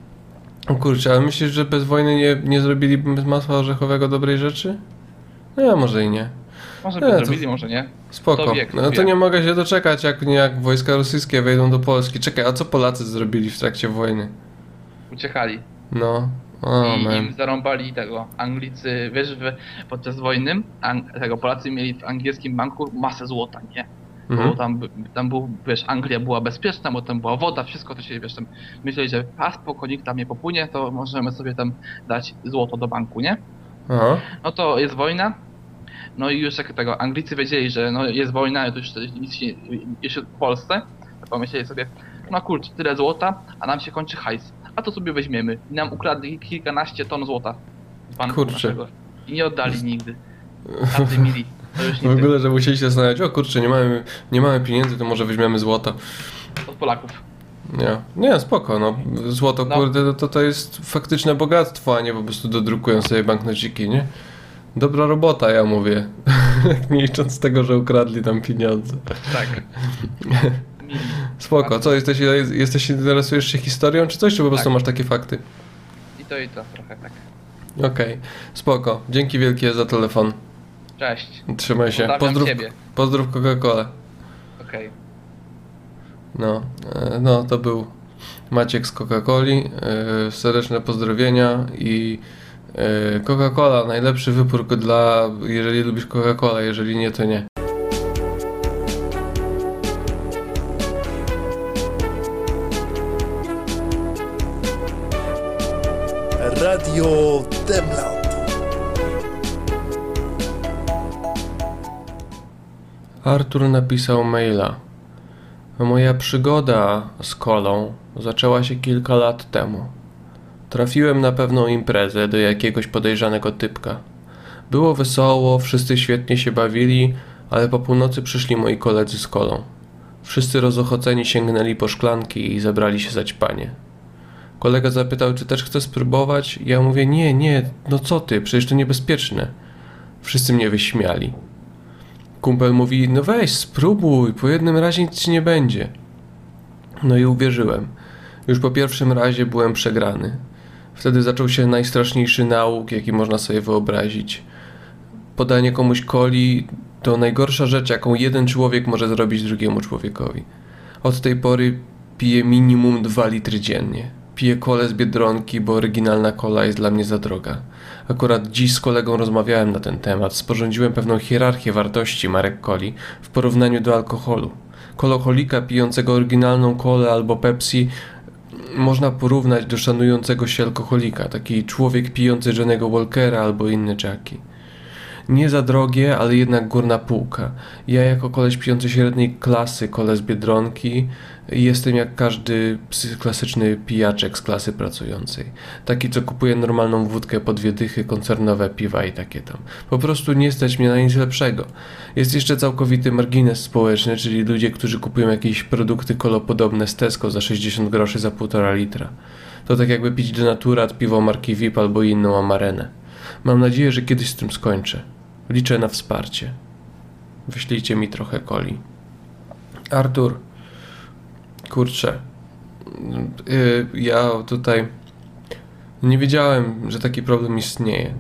B: O kurczę, ale myślisz, że bez wojny nie, nie zrobiliby z masła orzechowego dobrej rzeczy? No, może i nie.
G: Może
B: Nie,
G: by
B: to-
G: zrobili, może nie.
B: Spoko.
G: Kto wie, kto
B: No to
G: wie.
B: nie mogę się doczekać, jak, jak wojska rosyjskie wejdą do Polski. Czekaj, a co Polacy zrobili w trakcie wojny?
G: Uciekali.
B: No, o
G: I
B: man.
G: im zarąbali tego. Anglicy, wiesz, w, podczas wojny Ang- tego Polacy mieli w angielskim banku masę złota, nie? Bo
B: Mhm.
G: tam, by- tam był, wiesz, Anglia była bezpieczna, bo tam była woda, wszystko to się, wiesz, tam myśleli, że a spoko, nikt tam nie popłynie, to możemy sobie tam dać złoto do banku, nie?
B: Aha.
G: No to jest wojna, no i już jak tego Anglicy wiedzieli, że no jest wojna, to już nic się, jeszcze w Polsce, to pomyśleli sobie, no kurczę, tyle złota, a nam się kończy hajs, a to sobie weźmiemy. I nam ukradli kilkanaście ton złota z banku
B: Kurczę.
G: naszego. I nie oddali nigdy. Tacy mili, to już
B: W
G: nie
B: ogóle, że musieli się zastanawiać, o kurczę, nie mamy, nie mamy pieniędzy, to może weźmiemy złoto.
G: od Polaków.
B: Nie, nie, spoko, no. Złoto,
G: No.
B: kurde, to, to, to jest faktyczne bogactwo, a nie po prostu dodrukują sobie banknociki, nie? Dobra robota, ja mówię. Nie licząc tego, że ukradli tam pieniądze.
G: Tak. Mili.
B: Spoko, co, jesteś, jesteś, interesujesz się historią czy coś, czy po prostu
G: Tak.
B: masz takie fakty?
G: I to i to trochę tak.
B: Okej, spoko. Dzięki wielkie za telefon.
G: Cześć.
B: Trzymaj się.
G: Pozdrawiam
B: Pozdrów,
G: ciebie.
B: pozdrów Coca-Colę.
G: Okej.
B: No, e, no to był Maciek z Coca-Coli. E, serdeczne pozdrowienia i e, Coca-Cola, najlepszy wybór dla, jeżeli lubisz Coca-Colę, jeżeli nie, to nie.
H: Radio Demland.
B: Artur napisał maila. Moja przygoda z kolą zaczęła się kilka lat temu. Trafiłem na pewną imprezę do jakiegoś podejrzanego typka. Było wesoło, wszyscy świetnie się bawili, ale po północy przyszli moi koledzy z kolą. Wszyscy rozochoceni sięgnęli po szklanki i zabrali się za ćpanie. Kolega zapytał, czy też chcę spróbować. Ja mówię, nie, nie, no co ty, przecież to niebezpieczne. Wszyscy mnie wyśmiali. Kumpel mówi, no weź, spróbuj, po jednym razie nic ci nie będzie. No i uwierzyłem. Już po pierwszym razie byłem przegrany. Wtedy zaczął się najstraszniejszy nauk, jaki można sobie wyobrazić. Podanie komuś coli to najgorsza rzecz, jaką jeden człowiek może zrobić drugiemu człowiekowi. Od tej pory piję minimum dwa litry dziennie. Piję kolę z Biedronki, bo oryginalna kola jest dla mnie za droga. Akurat dziś z kolegą rozmawiałem na ten temat. Sporządziłem pewną hierarchię wartości marek coli w porównaniu do alkoholu. Kolocholika pijącego oryginalną kolę albo Pepsi można porównać do szanującego się alkoholika. Taki człowiek pijący Johnny'ego Walkera albo inne Jackie. Nie za drogie, ale jednak górna półka. Ja jako koleś pijący średniej klasy kolę z Biedronki jestem jak każdy klasyczny pijaczek z klasy pracującej. Taki, co kupuje normalną wódkę po dwie dychy, koncernowe piwa i takie tam. Po prostu nie stać mnie na nic lepszego. Jest jeszcze całkowity margines społeczny, czyli ludzie, którzy kupują jakieś produkty kolopodobne z Tesco za sześćdziesiąt groszy za półtora litra. To tak jakby pić denaturat, piwo marki V I P albo inną amarenę. Mam nadzieję, że kiedyś z tym skończę. Liczę na wsparcie. Wyślijcie mi trochę coli. Artur, kurczę, yy, ja tutaj nie wiedziałem, że taki problem istnieje.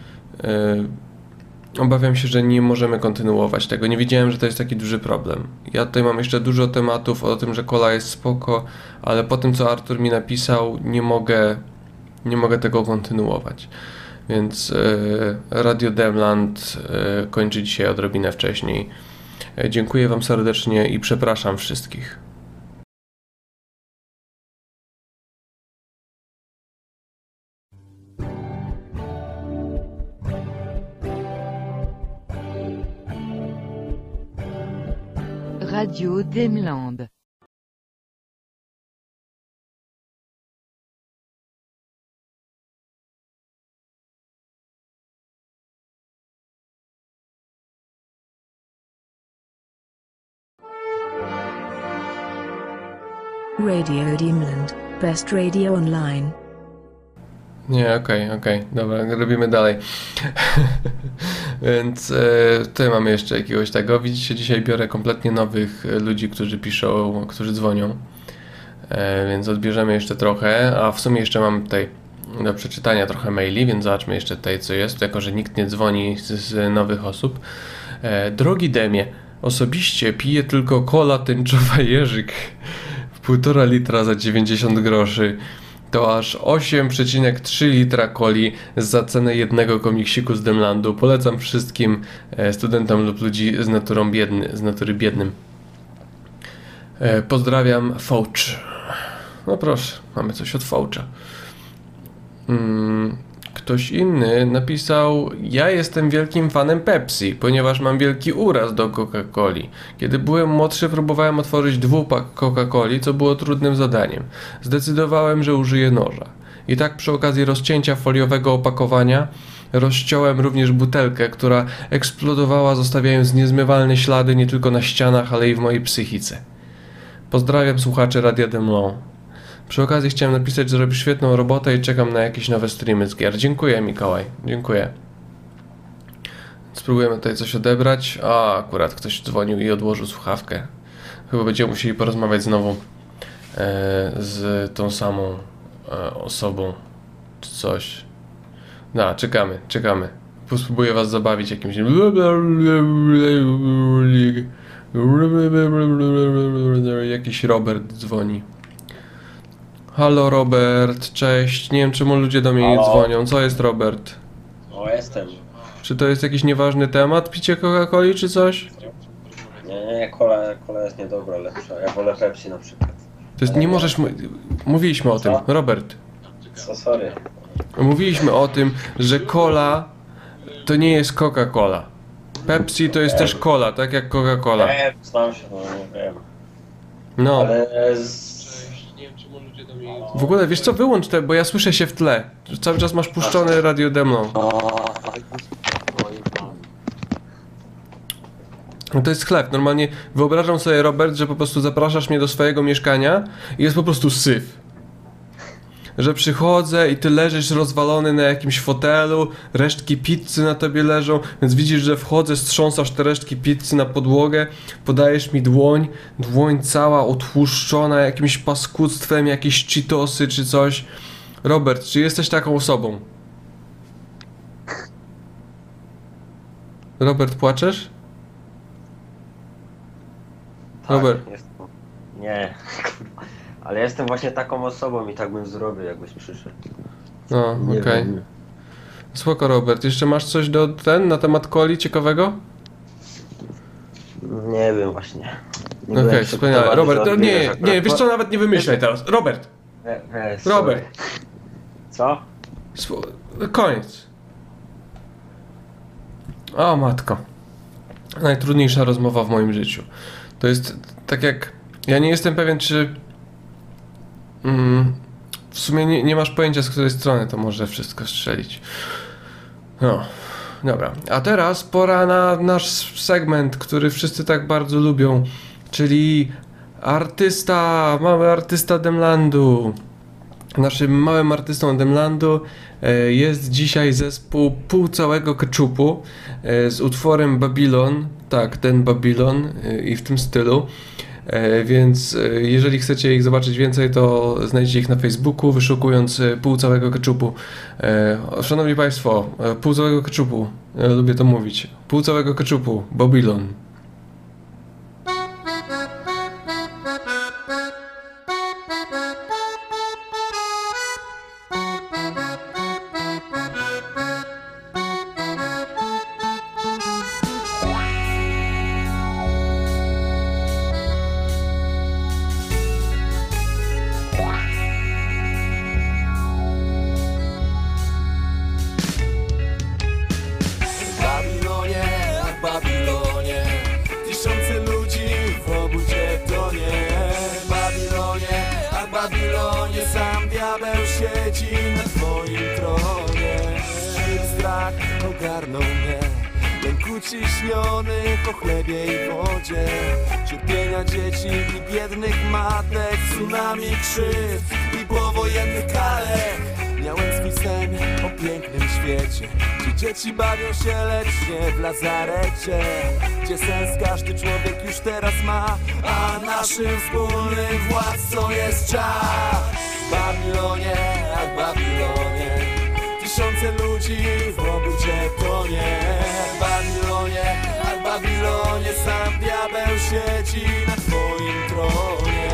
B: Yy, obawiam się, że nie możemy kontynuować tego. Nie wiedziałem, że to jest taki duży problem. Ja tutaj mam jeszcze dużo tematów o tym, że kola jest spoko, ale po tym, co Artur mi napisał, nie mogę, nie mogę tego kontynuować. Więc yy, Radio Demland yy, kończy dzisiaj odrobinę wcześniej. Yy, dziękuję wam serdecznie i przepraszam wszystkich.
C: Radio Demland.
A: Radio Demland, best radio online.
B: Nie, okej, okay, okej, okay. Dobra, robimy dalej. Więc e, tutaj mamy jeszcze jakiegoś tego. Widzicie, dzisiaj biorę kompletnie nowych ludzi, którzy piszą, którzy dzwonią. E, więc odbierzemy jeszcze trochę, a w sumie jeszcze mam tutaj do przeczytania trochę maili, więc zobaczmy jeszcze tutaj, co jest, jako że nikt nie dzwoni z, z nowych osób. E, drogi Demie, osobiście piję tylko kola tęczowa Jerzyk w półtora litra za dziewięćdziesiąt groszy. To aż osiem przecinek trzy litra coli za cenę jednego komiksiku z Demlandu. Polecam wszystkim studentom lub ludzi z, naturą biedny, z natury biednym. E, pozdrawiam, Fouch. No proszę, mamy coś od Foucha. Hmm, ktoś inny napisał: ja jestem wielkim fanem Pepsi, ponieważ mam wielki uraz do Coca-Coli. Kiedy byłem młodszy, próbowałem otworzyć dwupak Coca-Coli, co było trudnym zadaniem. Zdecydowałem, że użyję noża. I tak przy okazji rozcięcia foliowego opakowania rozciąłem również butelkę, która eksplodowała, zostawiając niezmywalne ślady nie tylko na ścianach, ale i w mojej psychice. Pozdrawiam słuchaczy Radia Demland. Przy okazji chciałem napisać, że robisz świetną robotę i czekam na jakieś nowe streamy z gier. Dziękuję, Mikołaj. Dziękuję. Spróbujemy tutaj coś odebrać. A, akurat ktoś dzwonił i odłożył słuchawkę. Chyba będziemy musieli porozmawiać znowu e, z tą samą e, osobą. Czy coś. No, czekamy, czekamy. Spróbuję was zabawić jakimś... Jakiś Robert dzwoni. Halo Robert, cześć. Nie wiem czemu ludzie do mnie nie
I: Halo.
B: dzwonią. Co jest Robert?
I: O, jestem.
B: Czy to jest jakiś nieważny temat? Picie Coca-Coli czy coś?
I: Nie, nie, kola, kola jest niedobra, lepsza. Ja wolę Pepsi na przykład.
B: To jest, nie możesz... mu- Mówiliśmy o tym,
I: Co?
B: Robert.
I: Co, sorry.
B: Mówiliśmy o tym, że cola to nie jest Coca-Cola. Pepsi to jest też cola, tak jak Coca-Cola.
I: Nie, znam się, no nie wiem.
B: No.
I: Ale z...
B: W ogóle, wiesz co, wyłącz te, bo ja słyszę się w tle. Cały czas masz puszczone Radio Demlon. No to jest chleb. Normalnie wyobrażam sobie, Robert, że po prostu zapraszasz mnie do swojego mieszkania i jest po prostu syf. Że przychodzę i ty leżysz rozwalony na jakimś fotelu, resztki pizzy na tobie leżą, więc widzisz, że wchodzę, strząsasz te resztki pizzy na podłogę, podajesz mi dłoń, dłoń cała otłuszczona jakimś paskudztwem, jakieś cheetosy czy coś. Robert, czy jesteś taką osobą? Robert, płaczesz?
I: Tak,
B: Robert.
I: Jestem. Nie, kurwa. Ale jestem właśnie taką osobą i tak bym zrobił, jakbyś przyszedł.
B: No,
I: Nie
B: okej.
I: wiem.
B: Spoko, Robert. Jeszcze masz coś do ten, na temat coli ciekawego?
I: Nie wiem właśnie. Nie
B: Okej,
I: byłem
B: wspaniale.
I: przygotowany,
B: Robert,
I: że
B: to
I: odbierzesz
B: nie,
I: akurat.
B: nie, wiesz co, nawet nie wymyślaj teraz. Robert!
I: We, we, sorry.
B: Robert!
I: Co?
B: Spo- Koniec. O matko. Najtrudniejsza rozmowa w moim życiu. To jest tak jak... Ja nie jestem pewien, czy... Mm, w sumie nie, nie masz pojęcia, z której strony to może wszystko strzelić. No, dobra. A teraz pora na nasz segment, który wszyscy tak bardzo lubią, czyli artysta, mały artysta Demlandu. Naszym małym artystą Demlandu e, jest dzisiaj zespół Pół Całego Keczupu e, z utworem Babylon, tak, ten Babylon e, i w tym stylu. E, więc e, jeżeli chcecie ich zobaczyć więcej, to znajdziecie ich na Facebooku, wyszukując e, Pół Całego Keczupu. E, szanowni Państwo, e, Pół Całego Keczupu, e, lubię to mówić, Pół Całego Keczupu, Babylon.
F: W Babilonie, a w Babilonie tysiące ludzi w obudzie tonie. W Babilonie, a w Babilonie sam diabeł siedzi na twoim tronie. Strach ogarnął mnie, lęku ciśnionych o chlebie i wodzie, cierpienia dzieci i biednych matek, tsunami krzywd i powojennych kalek. Miałem swój sen o pięknym świecie, gdzie dzieci bawią się, lecz nie w lazarecie, gdzie sens każdy człowiek już teraz ma, a naszym wspólnym władcą jest czas. W Babilonie, a w Babilonie tysiące ludzi w obudzie tonie. W Babilonie, a w Babilonie sam diabeł siedzi na twoim tronie.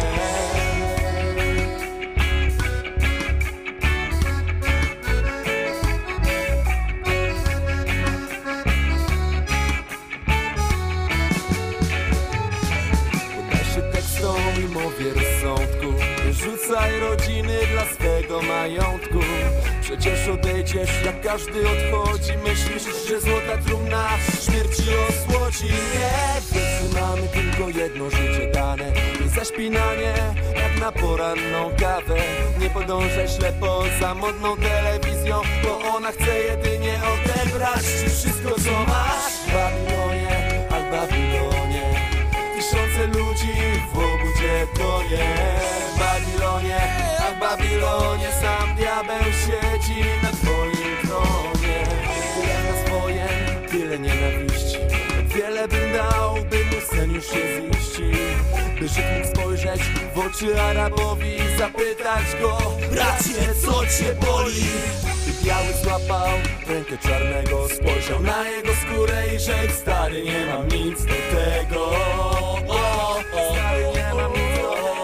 F: Poddaj się tekstom i mowie rozsądku, wyrzucaj rodziny dla swego majątku. Przecież odejdziesz, jak każdy odchodzi. Myślisz, że złota trumna śmierci osłodzi. Nie, wszyscy mamy tylko jedno życie dane. Nie zaśpinanie, jak na poranną kawę. Nie podążaj ślepo za modną telewizją, bo ona chce jedynie odebrać ci wszystko, co masz. W Babilonie, a w Babilonie tysiące ludzi w obudzie tonie. W Babilonie, a w Babilonie sam diabeł siedzi na twoim tronie. Tyle nas wojen, tyle nienawiści, wiele bym dał, by mój sen już się ziścił. By Żyd mógł spojrzeć w oczy Arabowi i zapytać go: bracie, co cię boli? By biały złapał rękę czarnego. Spojrzał na jego skórę i rzekł: stary, nie mam nic do tego. O, o, stary, nie mam nic do tego.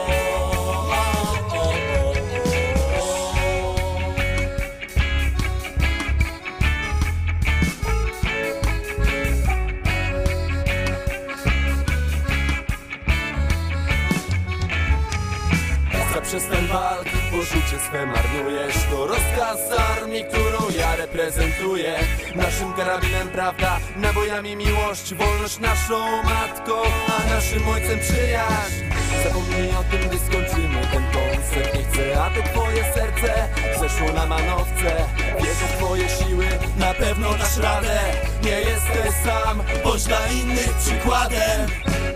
F: Przestań walki, bo życie swe marnujesz. To rozkaz armii, którą ja reprezentuję. Naszym karabinem prawda, nabojami miłość. Wolność naszą matką, a naszym ojcem przyjaźń. Zapomnij o tym, gdy skończymy ten koncert. Nie chcę, aby twoje serce zeszło na manowce. Wierzę w twoje siły, na pewno dasz radę. Nie jesteś sam, bądź dla innych przykładem.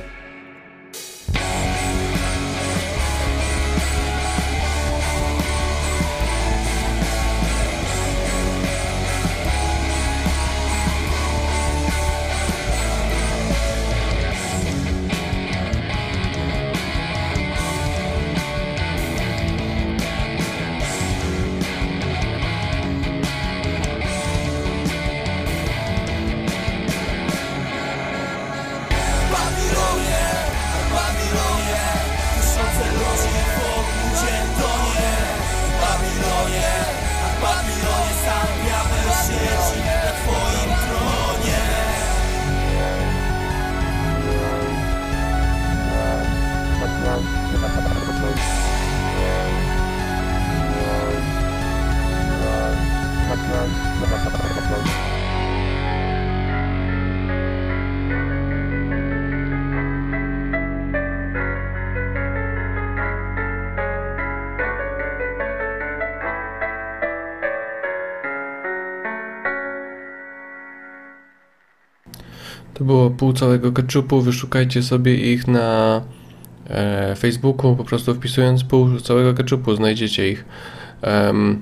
B: To było pół całego ketchupu, wyszukajcie sobie ich na e, Facebooku, po prostu wpisując pół całego ketchupu znajdziecie ich. Um,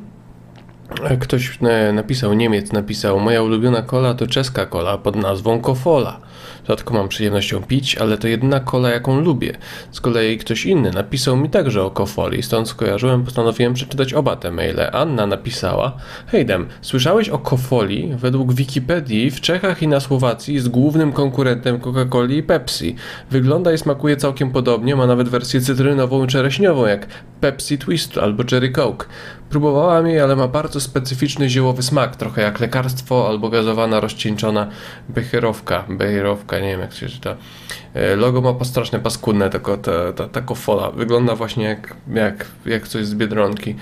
B: ktoś e, napisał, Niemiec napisał: moja ulubiona cola to czeska cola pod nazwą Kofola. Rzadko mam przyjemność ją pić, ale to jedyna cola, jaką lubię. Z kolei ktoś inny napisał mi także o Kofoli, stąd skojarzyłem, postanowiłem przeczytać oba te maile. Anna napisała: hej Dem, słyszałeś o Kofoli? Według Wikipedii w Czechach i na Słowacji jest głównym konkurentem Coca-Coli i Pepsi. Wygląda i smakuje całkiem podobnie, ma nawet wersję cytrynową i czereśniową jak Pepsi Twist albo Cherry Coke. Próbowałam jej, ale ma bardzo specyficzny ziołowy smak, trochę jak lekarstwo albo gazowana rozcieńczona becherowka. Becherowka, nie wiem jak się czyta. Logo ma straszne paskudne, tylko ta, ta, ta Kofola. Wygląda właśnie jak, jak, jak coś z Biedronki.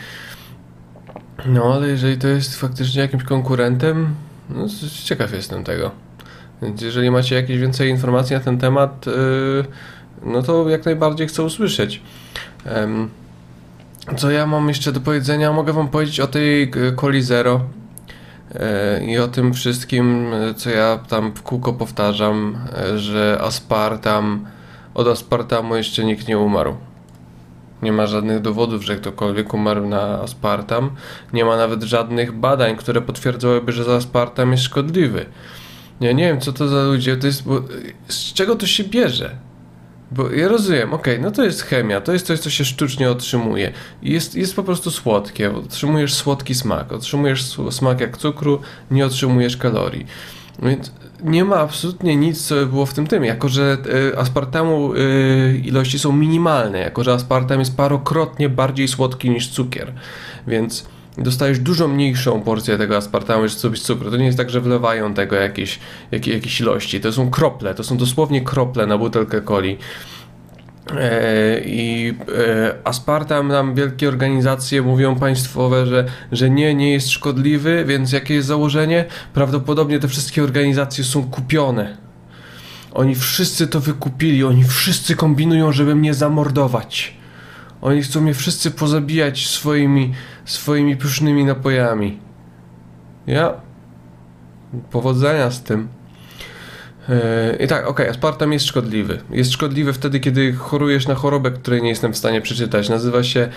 B: No ale jeżeli to jest faktycznie jakimś konkurentem, no ciekaw jestem tego. Więc jeżeli macie jakieś więcej informacji na ten temat, yy, no to jak najbardziej chcę usłyszeć. Um, Co ja mam jeszcze do powiedzenia? Mogę wam powiedzieć o tej Coli Zero yy, i o tym wszystkim, co ja tam w kółko powtarzam, yy, że aspartam, od aspartamu jeszcze nikt nie umarł. Nie ma żadnych dowodów, że ktokolwiek umarł na aspartam. Nie ma nawet żadnych badań, które potwierdzałyby, że aspartam jest szkodliwy. Ja nie wiem, co to za ludzie, to jest, bo z czego to się bierze? Bo ja rozumiem, okej, okay, no to jest chemia, to jest coś, co się sztucznie otrzymuje. I jest, jest po prostu słodkie, otrzymujesz słodki smak, otrzymujesz smak jak cukru, nie otrzymujesz kalorii. Więc nie ma absolutnie nic, co by było w tym tym, jako że y, aspartamu y, ilości są minimalne, jako że aspartam jest parokrotnie bardziej słodki niż cukier, więc dostajesz dużo mniejszą porcję tego aspartamu niż sobie cukru. To nie jest tak, że wlewają tego jakieś, jakieś, jakieś ilości. To są krople, to są dosłownie krople na butelkę coli. E, I e, aspartam nam wielkie organizacje mówią państwowe, że, że nie, nie jest szkodliwy, więc jakie jest założenie? Prawdopodobnie te wszystkie organizacje są kupione. Oni wszyscy to wykupili, oni wszyscy kombinują, żeby mnie zamordować. Oni chcą mnie wszyscy pozabijać swoimi, swoimi pysznymi napojami. Ja? Powodzenia z tym. Yy, I tak, okej, okay, aspartam jest szkodliwy. Jest szkodliwy wtedy, kiedy chorujesz na chorobę, której nie jestem w stanie przeczytać. Nazywa się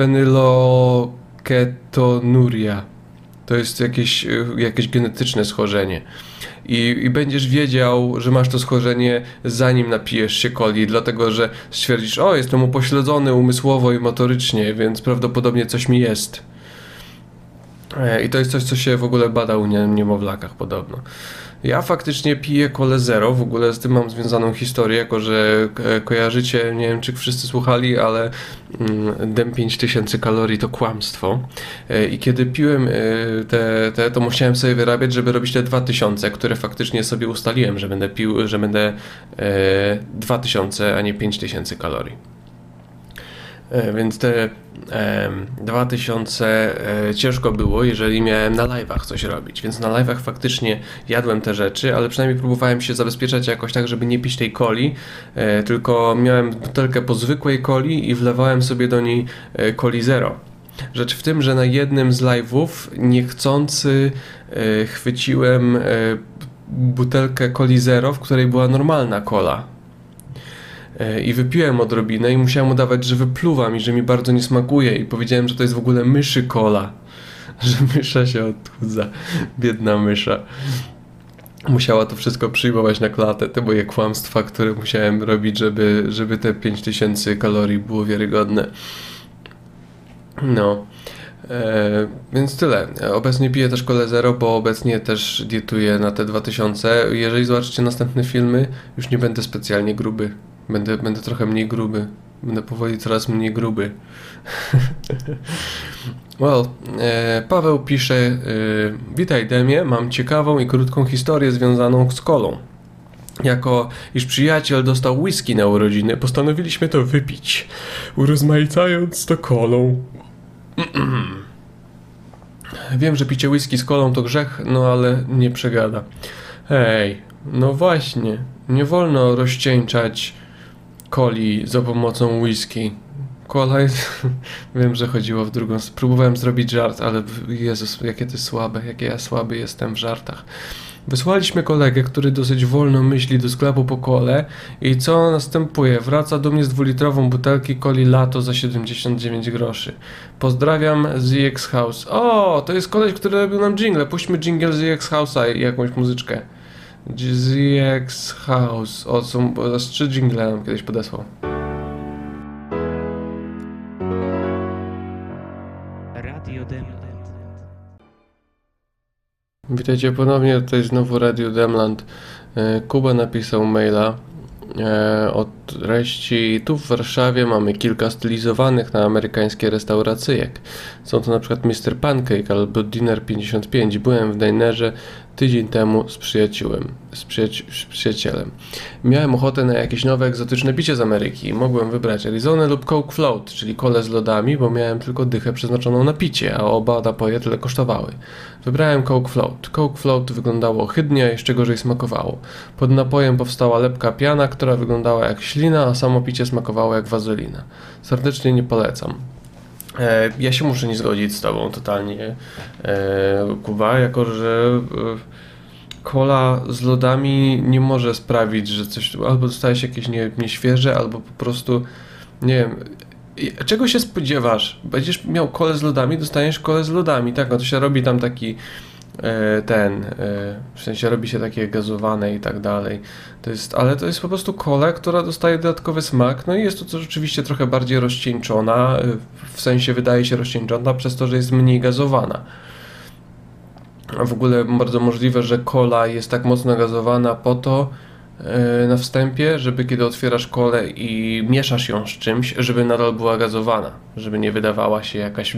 B: fenyloketonuria. To jest jakieś, jakieś genetyczne schorzenie. I, I będziesz wiedział, że masz to schorzenie, zanim napijesz się coli, dlatego że stwierdzisz: o, jestem upośledzony umysłowo i motorycznie, więc prawdopodobnie coś mi jest. I to jest coś, co się w ogóle bada u nie, niemowlakach podobno. Ja faktycznie piję Colę Zero, w ogóle z tym mam związaną historię, jako że kojarzycie, nie wiem czy wszyscy słuchali, ale Dem pięć tysięcy kalorii to kłamstwo. I kiedy piłem te, te, to musiałem sobie wyrabiać, żeby robić te dwa tysiące, które faktycznie sobie ustaliłem, że będę pił, że będę dwa tysiące, a nie pięć tysięcy kalorii. Więc te e, dwa tysiące e, ciężko było, jeżeli miałem na live'ach coś robić, więc na live'ach faktycznie jadłem te rzeczy, ale przynajmniej próbowałem się zabezpieczać jakoś tak, żeby nie pić tej coli, e, tylko miałem butelkę po zwykłej coli i wlewałem sobie do niej e, Coli Zero. Rzecz w tym, że na jednym z live'ów niechcący e, chwyciłem e, butelkę Coli Zero, w której była normalna cola. I wypiłem odrobinę i musiałem udawać, że wypluwam i że mi bardzo nie smakuje i powiedziałem, że to jest w ogóle myszy cola, że mysza się odchudza, biedna mysza. Musiała to wszystko przyjmować na klatę, te moje kłamstwa, które musiałem robić, żeby, żeby te pięć tysięcy kalorii było wiarygodne. No, e, więc tyle. Obecnie piję też Colę Zero, bo obecnie też dietuję na te dwa tysiące. Jeżeli zobaczycie następne filmy, już nie będę specjalnie gruby. Będę, będę trochę mniej gruby. Będę powoli coraz mniej gruby. Well, e, Paweł pisze: e, witaj Demie, mam ciekawą i krótką historię związaną z kolą. Jako iż przyjaciel dostał whisky na urodziny, postanowiliśmy to wypić, urozmaicając to kolą. Wiem, że picie whisky z kolą to grzech, no ale nie przegada. Hej, no właśnie, nie wolno rozcieńczać coli za pomocą whisky. Cola jest... Wiem, że chodziło w drugą... Próbowałem zrobić żart, ale Jezus, jakie to słabe, jakie ja słaby jestem w żartach. Wysłaliśmy kolegę, który dosyć wolno myśli do sklepu po kolę i co następuje? Wraca do mnie z dwulitrową butelki coli Lato za siedemdziesiąt dziewięć groszy. Pozdrawiam z E X House. O, to jest koleś, który robił nam jingle. Puśćmy jingle z E X House'a i jakąś muzyczkę. Z E X House. O, są trzy jingle nam kiedyś podesłał.
J: Radio Demland.
B: Witajcie ponownie, tutaj znowu Radio Demland. Kuba napisał maila o treści: tu w Warszawie mamy kilka stylizowanych na amerykańskie restauracyjek. Są to na przykład mister Pancake albo Dinner pięćdziesiąt pięć. Byłem w dinerze tydzień temu z przyjaciółem, z, przyjaci- z przyjacielem. Miałem ochotę na jakieś nowe egzotyczne picie z Ameryki i mogłem wybrać Arizonę lub Coke Float, czyli kolę z lodami, bo miałem tylko dychę przeznaczoną na picie, a oba napoje tyle kosztowały. Wybrałem Coke Float. Coke Float wyglądało ohydnie, a jeszcze gorzej smakowało. Pod napojem powstała lepka piana, która wyglądała jak ślina, a samo picie smakowało jak wazolina. Serdecznie nie polecam. E, ja się muszę nie zgodzić z tobą totalnie, e, Kuba, jako że e, cola z lodami nie może sprawić, że coś albo dostajesz jakieś nie, nieświeże, albo po prostu nie wiem. Czego się spodziewasz? Będziesz miał kolę z lodami, dostaniesz kolę z lodami, tak? No to się robi tam taki e, ten, e, w sensie robi się takie gazowane i tak dalej. To jest, ale to jest po prostu kola, która dostaje dodatkowy smak, no i jest to, to rzeczywiście trochę bardziej rozcieńczona, w sensie wydaje się rozcieńczona przez to, że jest mniej gazowana. A w ogóle bardzo możliwe, że kola jest tak mocno gazowana po to, na wstępie, żeby kiedy otwierasz kolę i mieszasz ją z czymś, żeby nadal była gazowana, żeby nie wydawała się jakaś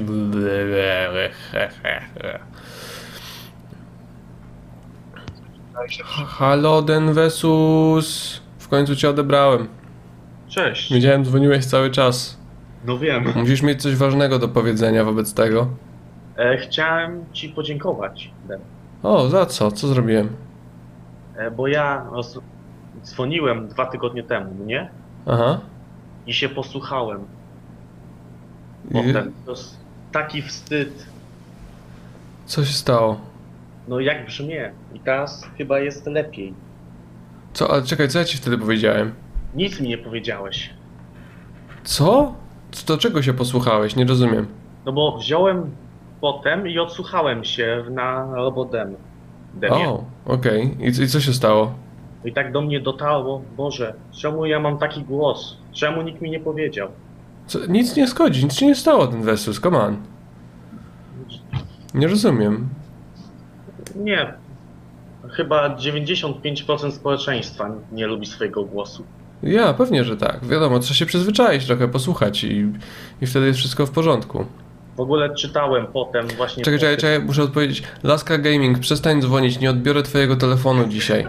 B: Halo Denvesus, w końcu cię odebrałem.
K: Cześć.
B: Widziałem, dzwoniłeś cały czas.
K: No wiem.
B: Musisz mieć coś ważnego do powiedzenia wobec tego.
K: E, chciałem ci podziękować. Ben.
B: O, za co? Co zrobiłem?
K: E, bo ja os- dzwoniłem dwa tygodnie temu, nie?
B: Aha.
K: I się posłuchałem.
B: I...
K: Potem to jest taki wstyd.
B: Co się stało?
K: No jak brzmię. I teraz chyba jest lepiej.
B: Co? Ale czekaj, co ja ci wtedy powiedziałem?
K: Nic mi nie powiedziałeś.
B: Co? Do czego się posłuchałeś? Nie rozumiem.
K: No bo wziąłem potem i odsłuchałem się na Robodem. Demie.
B: O, okej. Okay. I, I co się stało?
K: I tak do mnie dotarło, Boże, czemu ja mam taki głos? Czemu nikt mi nie powiedział?
B: Co? Nic nie szkodzi, nic się nie stało, ten Versus, come on. Nie rozumiem.
K: Nie. Chyba dziewięćdziesiąt pięć procent społeczeństwa nie lubi swojego głosu.
B: Ja, pewnie, że tak. Wiadomo, trzeba się przyzwyczaić, trochę posłuchać i, i wtedy jest wszystko w porządku.
K: W ogóle czytałem potem właśnie...
B: Czekaj, czekaj, czekaj, muszę odpowiedzieć. Laska Gaming, przestań dzwonić, nie odbiorę twojego telefonu dzisiaj.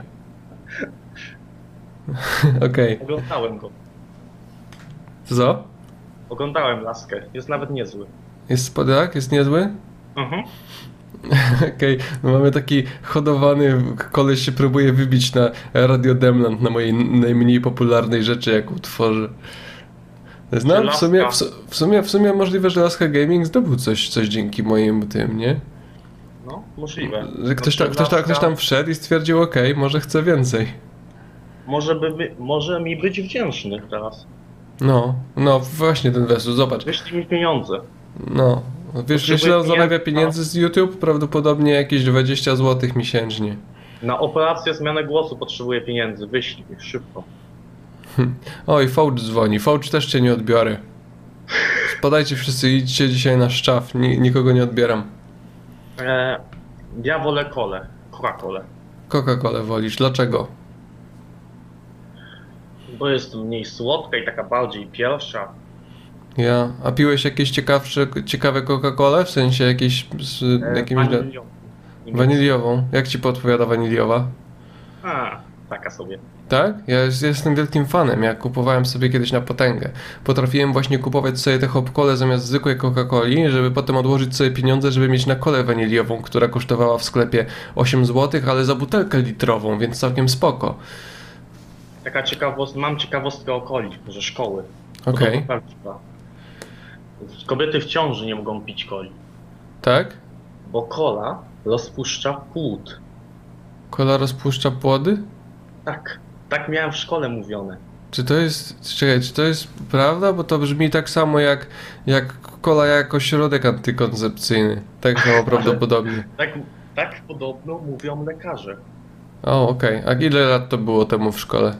B: Okej. Okay.
K: Oglądałem go.
B: Co?
K: Oglądałem Laskę, jest nawet niezły.
B: Jest spodek? Jest niezły?
K: Mhm.
B: Okej, okay. No mamy taki hodowany koleś się próbuje wybić na Radio Demland, na mojej najmniej popularnej rzeczy, jaką tworzę. No, w sumie, w, w, sumie, w sumie możliwe, że Laska Gaming zdobył coś, coś dzięki mojemu tym, nie?
K: No, możliwe.
B: Że ktoś, ta, ktoś, ta, ktoś tam wszedł i stwierdził, okej, okay, może chce więcej.
K: Może, by, by, może mi być wdzięczny teraz.
B: No, no właśnie ten Wesus, zobacz.
K: Wyślij mi pieniądze.
B: No, wiesz, jeśli on zarabia pieniędzy z YouTube, prawdopodobnie jakieś dwadzieścia złotych miesięcznie.
K: Na operację zmianę głosu potrzebuję pieniędzy, wyślij mi szybko.
B: Oj, Faucz dzwoni, Faucz też cię nie odbiorę. Spadajcie wszyscy, idźcie dzisiaj na szczaw, Ni nikogo nie odbieram.
K: E, ja wolę kolę, Coca-Colę.
B: Coca-Colę wolisz, dlaczego?
K: Bo jest mniej słodka i taka bardziej pierwsza.
B: Ja, a piłeś jakieś ciekawsze, ciekawe Coca-Colę? W sensie jakieś z
K: e,
B: jakimś...
K: Waniliową.
B: Waniliową? Jak ci podpowiada waniliowa?
K: A, taka sobie.
B: Tak? Ja jest, jestem wielkim fanem, ja kupowałem sobie kiedyś na potęgę. Potrafiłem właśnie kupować sobie te hop-kole zamiast zwykłej Coca-Coli, żeby potem odłożyć sobie pieniądze, żeby mieć na kolę waniliową, która kosztowała w sklepie osiem złotych, ale za butelkę litrową, więc całkiem spoko.
K: Taka ciekawostka, mam ciekawostkę o coli, że szkoły.
B: Okej. Okay.
K: Kobiety w ciąży nie mogą pić coli.
B: Tak?
K: Bo kola rozpuszcza płód.
B: Kola rozpuszcza płody?
K: Tak. Tak miałem w szkole mówione.
B: Czy to jest, czekaj, czy to jest prawda? Bo to brzmi tak samo jak, jak kola jako środek antykoncepcyjny. Tak samo prawdopodobnie.
K: Tak, tak podobno mówią lekarze.
B: O, okej. Okay. A ile lat to było temu w szkole?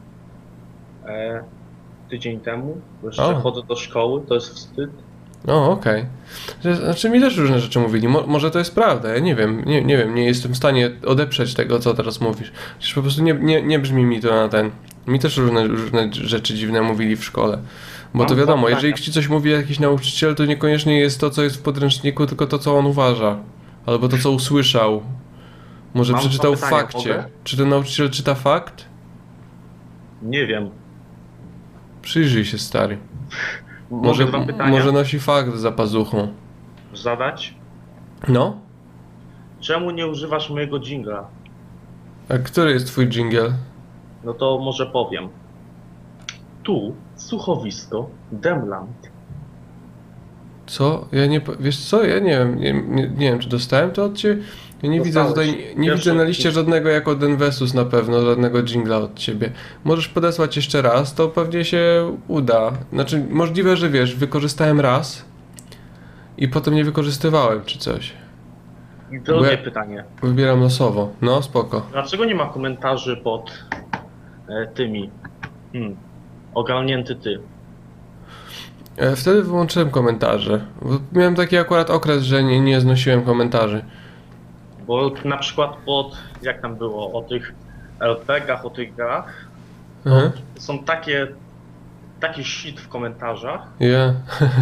K: E, tydzień temu. Jeszcze o. Chodzę do szkoły, to jest wstyd.
B: O, okej. Okay. Znaczy mi też różne rzeczy mówili. Mo może to jest prawda, ja nie wiem, nie, nie wiem, nie jestem w stanie odeprzeć tego, co teraz mówisz. Przecież po prostu nie, nie, nie brzmi mi to na ten... Mi też różne, różne rzeczy dziwne mówili w szkole. Bo Mam to wiadomo, jeżeli ci coś mówi jakiś nauczyciel, to niekoniecznie jest to, co jest w podręczniku, tylko to, co on uważa. Albo to, co usłyszał. Może Mam przeczytał w fakcie. Mogę? Czy ten nauczyciel czyta fakt?
K: Nie wiem.
B: Przyjrzyj się, stary.
K: Może,
B: może nosi fakt za pazuchą.
K: Zadać?
B: No?
K: Czemu nie używasz mojego dżingla?
B: A który jest twój dżingiel?
K: No to może powiem. Tu słuchowisko Demland.
B: Co? Ja nie... Wiesz co? Ja nie wiem. Nie, nie, nie wiem, czy dostałem to od ciebie? Ja nie Dostałeś. widzę tutaj... Nie widzę na liście żadnego jako Denvesus na pewno, żadnego dżingla od ciebie. Możesz podesłać jeszcze raz, to pewnie się uda. Znaczy, możliwe, że wiesz, wykorzystałem raz i potem nie wykorzystywałem, czy coś.
K: I drugie ja pytanie.
B: Wybieram losowo. No, spoko.
K: Dlaczego nie ma komentarzy pod e, tymi? Hmm. Ogarnięty ty.
B: E, wtedy wyłączyłem komentarze. Bo miałem taki akurat okres, że nie, nie znosiłem komentarzy.
K: Bo na przykład pod, jak tam było, o tych er pe gach, o tych grach,
B: Aha.
K: są takie, taki shit w komentarzach.
B: Ja. Yeah.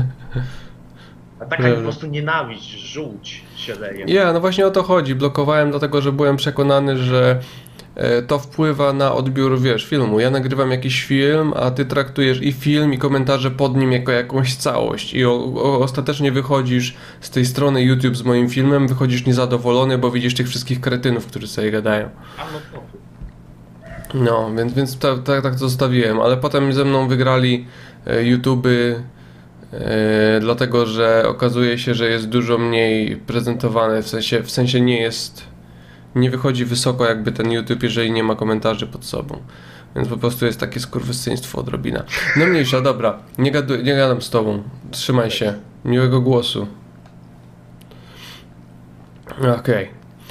K: A taka po prostu nienawiść, żółć się leje.
B: Ja, yeah, no właśnie o to chodzi. Blokowałem dlatego, że byłem przekonany, że e, to wpływa na odbiór, wiesz, filmu. Ja nagrywam jakiś film, a ty traktujesz i film, i komentarze pod nim jako jakąś całość. I o, o, ostatecznie wychodzisz z tej strony YouTube z moim filmem, wychodzisz niezadowolony, bo widzisz tych wszystkich kretynów, którzy sobie gadają.
K: A no to.
B: No, więc, więc tak, tak, tak to zostawiłem. Ale potem ze mną wygrali e, YouTube'y, e, dlatego, że okazuje się, że jest dużo mniej prezentowane, w sensie, w sensie nie jest... Nie wychodzi wysoko jakby ten YouTube, jeżeli nie ma komentarzy pod sobą. Więc po prostu jest takie skurwysyństwo odrobina. No mniejsza, dobra. Nie, gadu, nie gadam z tobą. Trzymaj się. Miłego głosu. Okej. Okay.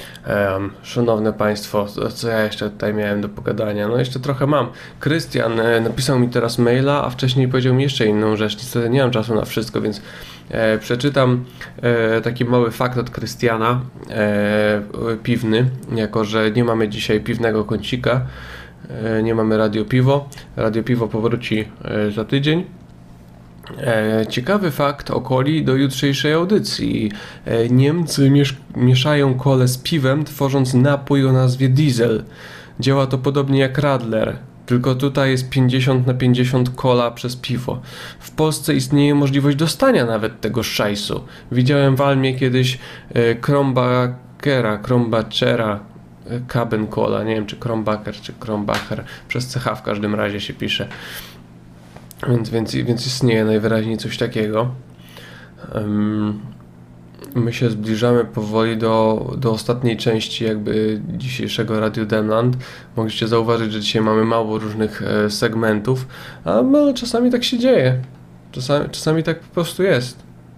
B: Um, szanowne Państwo, co ja jeszcze tutaj miałem do pogadania? No jeszcze trochę mam. Krystian e, napisał mi teraz maila, a wcześniej powiedział mi jeszcze inną rzecz. Niestety nie mam czasu na wszystko, więc e, przeczytam e, taki mały fakt od Krystiana e, piwny, jako że nie mamy dzisiaj piwnego kącika, e, nie mamy Radio Piwo. Radio Piwo powróci e, za tydzień. E, ciekawy fakt o coli do jutrzejszej audycji. E, Niemcy miesz- mieszają kolę z piwem, tworząc napój o nazwie Diesel. Działa to podobnie jak Radler, tylko tutaj jest pięćdziesiąt na pięćdziesiąt kola przez piwo. W Polsce istnieje możliwość dostania nawet tego szajsu. Widziałem w Almie kiedyś e, Krombackera, Krombaczera, e, Kaben Cola, nie wiem czy Krombacher czy Krombacher, przez C H w każdym razie się pisze. Więc, więc, więc istnieje najwyraźniej coś takiego. Um, my się zbliżamy powoli do, do ostatniej części jakby dzisiejszego Radio Demland. Mogliście zauważyć, że dzisiaj mamy mało różnych e, segmentów, a no, czasami tak się dzieje. Czasami, czasami tak po prostu jest.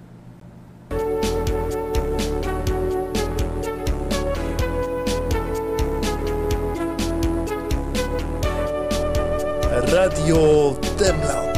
H: Radio Demland.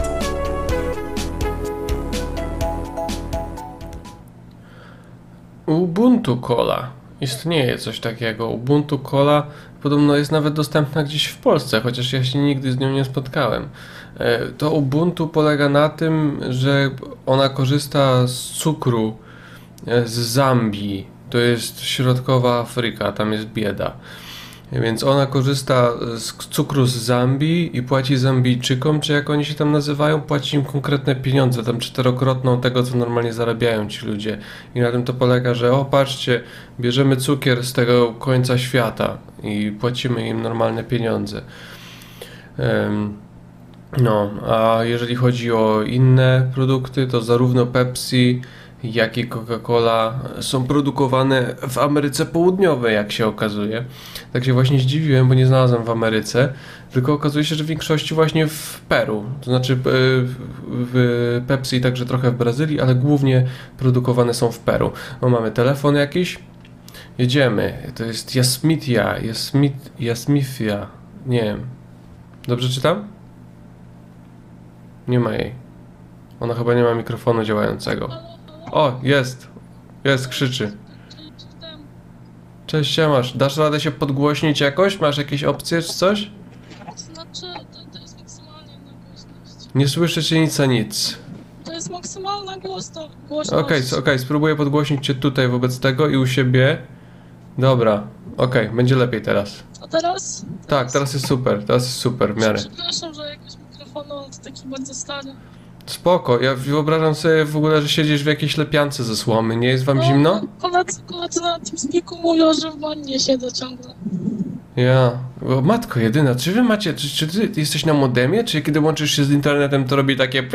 B: Ubuntu Cola. Istnieje coś takiego. Ubuntu Cola podobno jest nawet dostępna gdzieś w Polsce, chociaż ja się nigdy z nią nie spotkałem. To Ubuntu polega na tym, że ona korzysta z cukru z Zambii. To jest środkowa Afryka, tam jest bieda. Więc ona korzysta z cukru z Zambii i płaci Zambijczykom, czy jak oni się tam nazywają, płaci im konkretne pieniądze, tam czterokrotną tego, co normalnie zarabiają ci ludzie. I na tym to polega, że o patrzcie, bierzemy cukier z tego końca świata i płacimy im normalne pieniądze. Um, no, a jeżeli chodzi o inne produkty, to zarówno Pepsi, jak i Coca-Cola są produkowane w Ameryce Południowej, jak się okazuje. Tak się właśnie zdziwiłem, bo nie znalazłem w Ameryce, tylko okazuje się, że w większości właśnie w Peru. To znaczy w Pepsi, także trochę w Brazylii, ale głównie produkowane są w Peru. No, mamy telefon jakiś. Jedziemy. To jest Jasmithia. Jasmith, Jasmithia. Nie wiem. Dobrze czytam? Nie ma jej. Ona chyba nie ma mikrofonu działającego. O, jest. Jest, krzyczy. Cześć, siemasz. Dasz radę się podgłośnić jakoś? Masz jakieś opcje czy coś?
L: Znaczy, to, to jest maksymalnie na głośność.
B: Nie słyszę cię nic a nic.
L: To jest maksymalna głośno, głośność.
B: Okej, okay, okay, spróbuję podgłośnić cię tutaj wobec tego i u siebie. Dobra, okej, okay, będzie lepiej teraz.
L: A teraz?
B: Tak, teraz jest super, teraz jest super, w miarę.
L: Przepraszam, że jakoś mikrofonu, ale to taki bardzo stary.
B: Spoko, ja wyobrażam sobie w ogóle, że siedzisz w jakiejś lepiance ze słomy, nie jest wam
L: no,
B: zimno?
L: Koledzy, koledzy na tym spiku mówią, że w wannie siedzę ciągle.
B: Ja, o, matko jedyna, czy wy macie, czy, czy ty jesteś na modemie, czy kiedy łączysz się z internetem to robi takie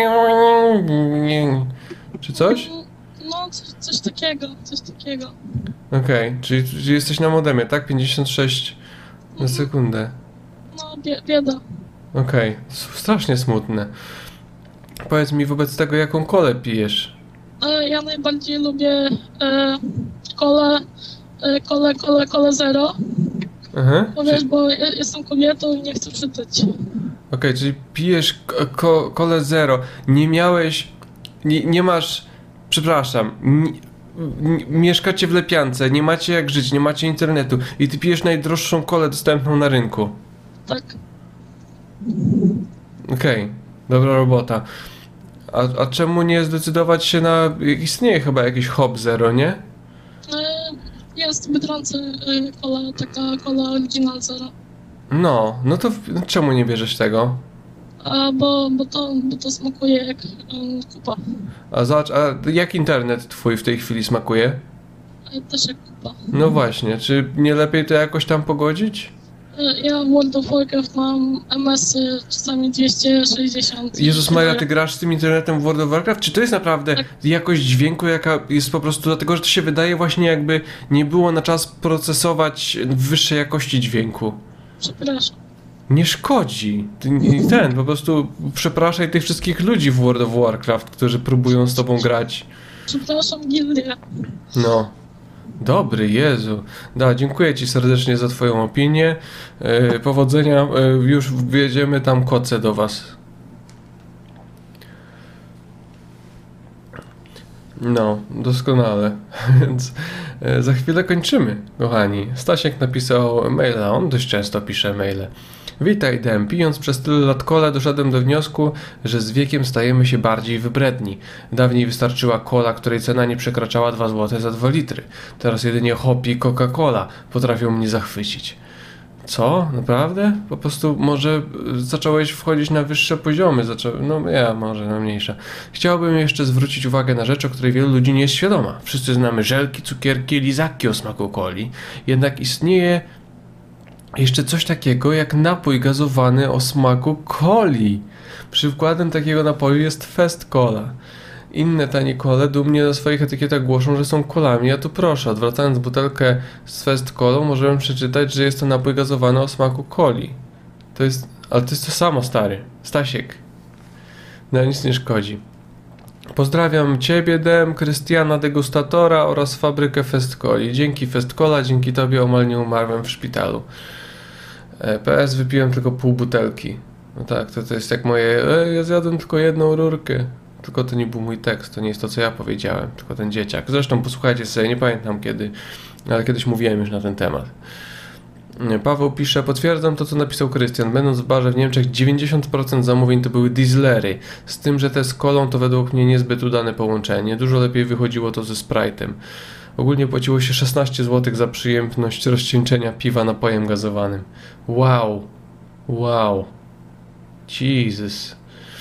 B: czy coś?
L: No, coś, coś takiego, coś takiego.
B: Okej, okay, czyli, czyli jesteś na modemie, tak? pięćdziesiąt sześć na sekundę.
L: No, bie, bieda.
B: Okej, okay. Strasznie smutne. Powiedz mi wobec tego, jaką kolę pijesz?
L: E, ja najbardziej lubię e, kolę, e, kolę, kolę, kolę zero.
B: Aha.
L: Bo wiesz, bo ja jestem kobietą i nie chcę przytyć.
B: Okej, okay, czyli pijesz ko- kolę zero. Nie miałeś, nie, nie masz, przepraszam, nie, nie, mieszkacie w lepiance, nie macie jak żyć, nie macie internetu i ty pijesz najdroższą kolę dostępną na rynku.
L: Tak.
B: Okej. Okay. Dobra robota. A, a czemu nie zdecydować się na... Istnieje chyba jakiś Hop Zero, nie?
L: Jest w Biedronce kola, taka kola Original Zero.
B: No, no to czemu nie bierzesz tego?
L: A bo, bo, to, bo to smakuje jak um, kupa.
B: A zobacz, a jak internet twój w tej chwili smakuje?
L: Też jak kupa.
B: No właśnie, czy nie lepiej to jakoś tam pogodzić?
L: Ja w World of Warcraft mam M S-y czasami dwieście sześćdziesiąt.
B: Jezus Maria, ty grasz z tym internetem w World of Warcraft? Czy to jest naprawdę tak. Jakość dźwięku, jaka jest po prostu dlatego, że to się wydaje właśnie jakby nie było na czas procesować wyższej jakości dźwięku?
L: Przepraszam.
B: Nie szkodzi. Ten, po prostu przepraszaj tych wszystkich ludzi w World of Warcraft, którzy próbują z tobą grać.
L: Przepraszam, gildię.
B: No. Dobry, Jezu. Da, dziękuję Ci serdecznie za Twoją opinię. Yy, powodzenia. Yy, już wjedziemy tam koce do Was. No, doskonale. Więc yy, za chwilę kończymy, kochani. Stasiek napisał maila. On dość często pisze maile. Witaj, Dem. Pijąc przez tyle lat kolę, doszedłem do wniosku, że z wiekiem stajemy się bardziej wybredni. Dawniej wystarczyła kola, której cena nie przekraczała dwa złote za dwa litry. Teraz jedynie hop i Coca-Cola potrafią mnie zachwycić. Co? Naprawdę? Po prostu może zacząłeś wchodzić na wyższe poziomy. Zaczą... No ja, może na mniejsze. Chciałbym jeszcze zwrócić uwagę na rzecz, o której wielu ludzi nie jest świadoma. Wszyscy znamy żelki, cukierki, lizaki o smaku coli. Jednak istnieje jeszcze coś takiego jak napój gazowany o smaku coli. Przykładem takiego napoju jest Fest Cola. Inne tanie kole dumnie na swoich etykietach głoszą, że są kolami, a tu proszę, odwracając butelkę z Fest Colą, możemy przeczytać, że jest to napój gazowany o smaku coli. To jest, ale to jest to samo, stary. Stasiek. No nic nie szkodzi. Pozdrawiam Ciebie, Dem, Krystiana Degustatora oraz fabrykę Fest Coli. Dzięki Fest Cola, dzięki Tobie omal nie umarłem w szpitalu. P S wypiłem tylko pół butelki. No tak, to, to jest jak moje, e, ja zjadłem tylko jedną rurkę. Tylko to nie był mój tekst, to nie jest to, co ja powiedziałem, tylko ten dzieciak. Zresztą posłuchajcie sobie, nie pamiętam kiedy, ale kiedyś mówiłem już na ten temat. Paweł pisze, potwierdzam to, co napisał Krystian. Będąc w barze w Niemczech, dziewięćdziesiąt procent zamówień to były dieslery. Z tym, że te z kolą to według mnie niezbyt udane połączenie. Dużo lepiej wychodziło to ze Sprite'em. Ogólnie płaciło się szesnaście złotych za przyjemność rozcieńczenia piwa napojem gazowanym. Wow. Wow. Jesus.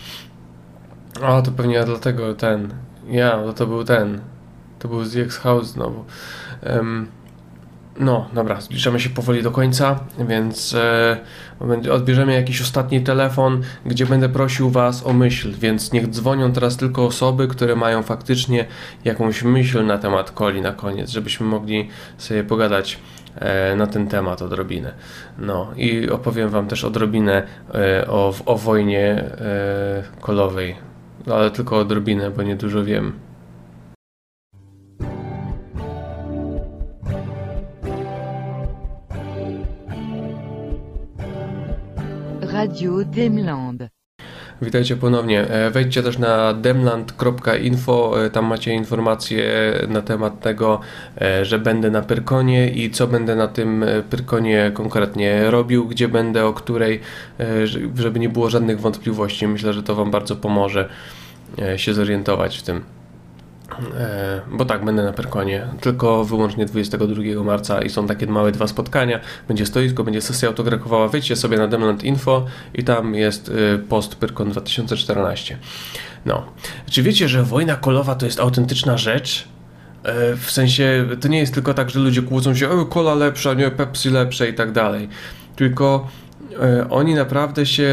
B: O, to pewnie dlatego ten... Ja, no to był ten... To był z X-House znowu. Um, no, dobra, zbliżamy się powoli do końca, więc e, odbierzemy jakiś ostatni telefon, gdzie będę prosił Was o myśl, więc niech dzwonią teraz tylko osoby, które mają faktycznie jakąś myśl na temat coli na koniec, żebyśmy mogli sobie pogadać e, na ten temat odrobinę. No i opowiem Wam też odrobinę e, o, o wojnie e, kolowej, ale tylko odrobinę, bo nie dużo wiem.
C: Radio Demland.
B: Witajcie ponownie. Wejdźcie też na demland kropka info, tam macie informacje na temat tego, że będę na Pyrkonie i co będę na tym Pyrkonie konkretnie robił, gdzie będę, o której, żeby nie było żadnych wątpliwości. Myślę, że to Wam bardzo pomoże się zorientować w tym. Bo tak, będę na Pyrkonie, tylko wyłącznie dwudziestego drugiego marca i są takie małe dwa spotkania, będzie stoisko, będzie sesja autografowa, wejdźcie sobie na demland kropka info i tam jest post Pyrkon dwa tysiące czternaście. No, czy wiecie, że wojna kolowa to jest autentyczna rzecz? W sensie, to nie jest tylko tak, że ludzie kłócą się, o, cola lepsza, nie, Pepsi lepsze i tak dalej, tylko oni naprawdę się,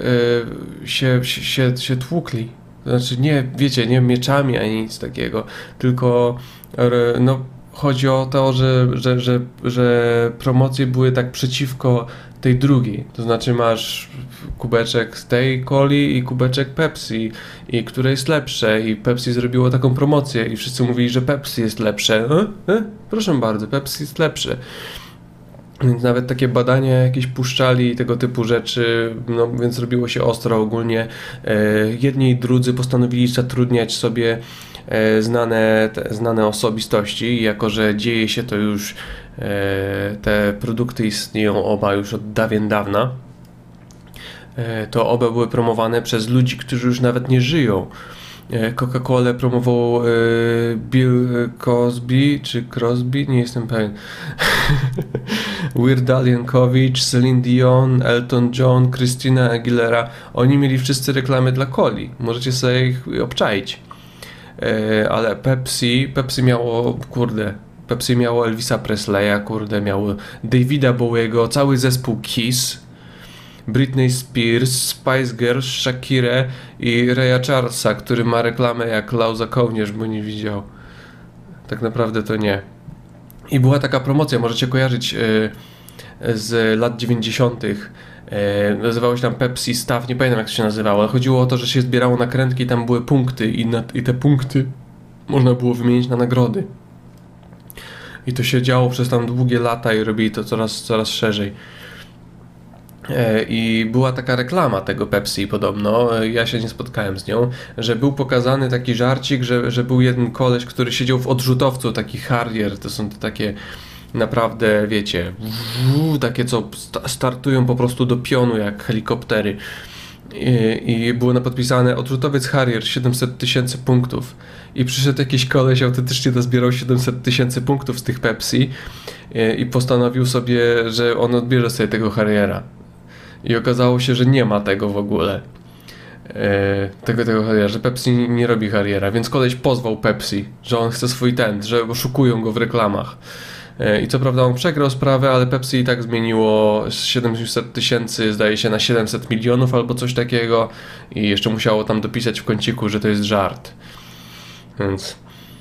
B: się, się, się tłukli. Znaczy nie, wiecie, nie mieczami ani nic takiego, tylko no, chodzi o to, że, że, że, że promocje były tak przeciwko tej drugiej. To znaczy masz kubeczek z tej coli i kubeczek Pepsi, i które jest lepsze, i Pepsi zrobiło taką promocję i wszyscy mówili, że Pepsi jest lepsze. E? E? Proszę bardzo, Pepsi jest lepsze. Więc nawet takie badania jakieś puszczali, tego typu rzeczy, no więc robiło się ostro ogólnie. E, jedni i drudzy postanowili zatrudniać sobie e, znane, te, znane osobistości i jako, że dzieje się to już, e, te produkty istnieją oba już od dawien dawna, e, to oba były promowane przez ludzi, którzy już nawet nie żyją. Coca-Colę promował e, Bill Cosby czy Crosby, nie jestem pewien. Weird Al Yankovic, Celine Dion, Elton John, Christina Aguilera. Oni mieli wszyscy reklamy dla coli. Możecie sobie ich obczaić. E, ale Pepsi, Pepsi miało, kurde, Pepsi miało Elvisa Presleya, kurde, miało Davida Bowiego, cały zespół Kiss, Britney Spears, Spice Girls, Shakirę i Raya Charlesa, który ma reklamę jak Lauza Kołnierz, bo nie widział. Tak naprawdę to nie. I była taka promocja, możecie kojarzyć yy, z lat dziewięćdziesiątych. Yy, nazywało się tam Pepsi Staff, nie pamiętam jak to się nazywało, ale chodziło o to, że się zbierało nakrętki i tam były punkty i, na, i te punkty można było wymienić na nagrody. I to się działo przez tam długie lata i robili to coraz, coraz szerzej. I była taka reklama tego Pepsi podobno, ja się nie spotkałem z nią, że był pokazany taki żarcik, że, że był jeden koleś, który siedział w odrzutowcu, taki Harrier, to są te takie naprawdę, wiecie, takie co startują po prostu do pionu jak helikoptery. I, i było napodpisane odrzutowiec Harrier siedemset tysięcy punktów i przyszedł jakiś koleś, autentycznie dozbierał siedemset tysięcy punktów z tych Pepsi i, i postanowił sobie, że on odbierze sobie tego Harriera. I okazało się, że nie ma tego w ogóle. E, tego, tego Harriera, że Pepsi nie, nie robi Harriera, więc koleś pozwał Pepsi, że on chce swój ten, że oszukują go w reklamach. E, I co prawda on przegrał sprawę, ale Pepsi i tak zmieniło z siedemset tysięcy, zdaje się, na siedemset milionów albo coś takiego i jeszcze musiało tam dopisać w kąciku, że to jest żart. Więc...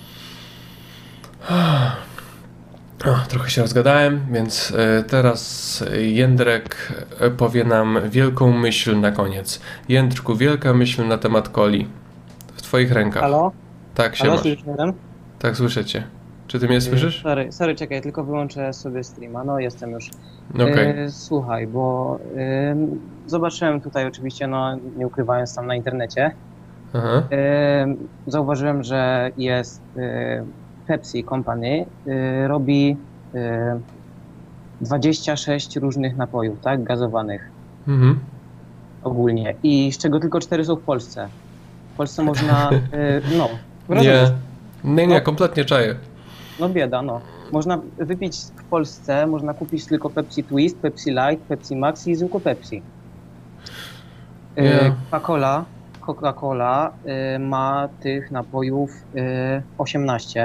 B: O, trochę się rozgadałem, więc y, teraz Jędrek powie nam wielką myśl na koniec. Jędrku, wielka myśl na temat coli. W twoich rękach.
M: Halo?
B: Tak, się
M: Halo,
B: masz.
M: słyszysz mnie?
B: Tak, słyszę cię. Czy ty mnie słyszysz?
M: Sorry, sorry, czekaj, tylko wyłączę sobie streama. No, jestem już.
B: Okej.
M: Okay. Słuchaj, bo y, zobaczyłem tutaj oczywiście, no nie ukrywając tam na internecie,
B: Aha.
M: y, zauważyłem, że jest y, Pepsi Company y, robi y, dwadzieścia sześć różnych napojów, tak, gazowanych.
B: Mhm.
M: Ogólnie. I z czego tylko cztery są w Polsce. W Polsce można, y, no,
B: Nie,
M: rozumiesz?
B: nie, nie,
M: No.
B: kompletnie czaję.
M: No bieda, no. Można wypić w Polsce, można kupić tylko Pepsi Twist, Pepsi Light, Pepsi Max i zwykłe Pepsi. Y,
B: Nie.
M: Coca-Cola, Coca-Cola y, ma tych napojów y, osiemnaście.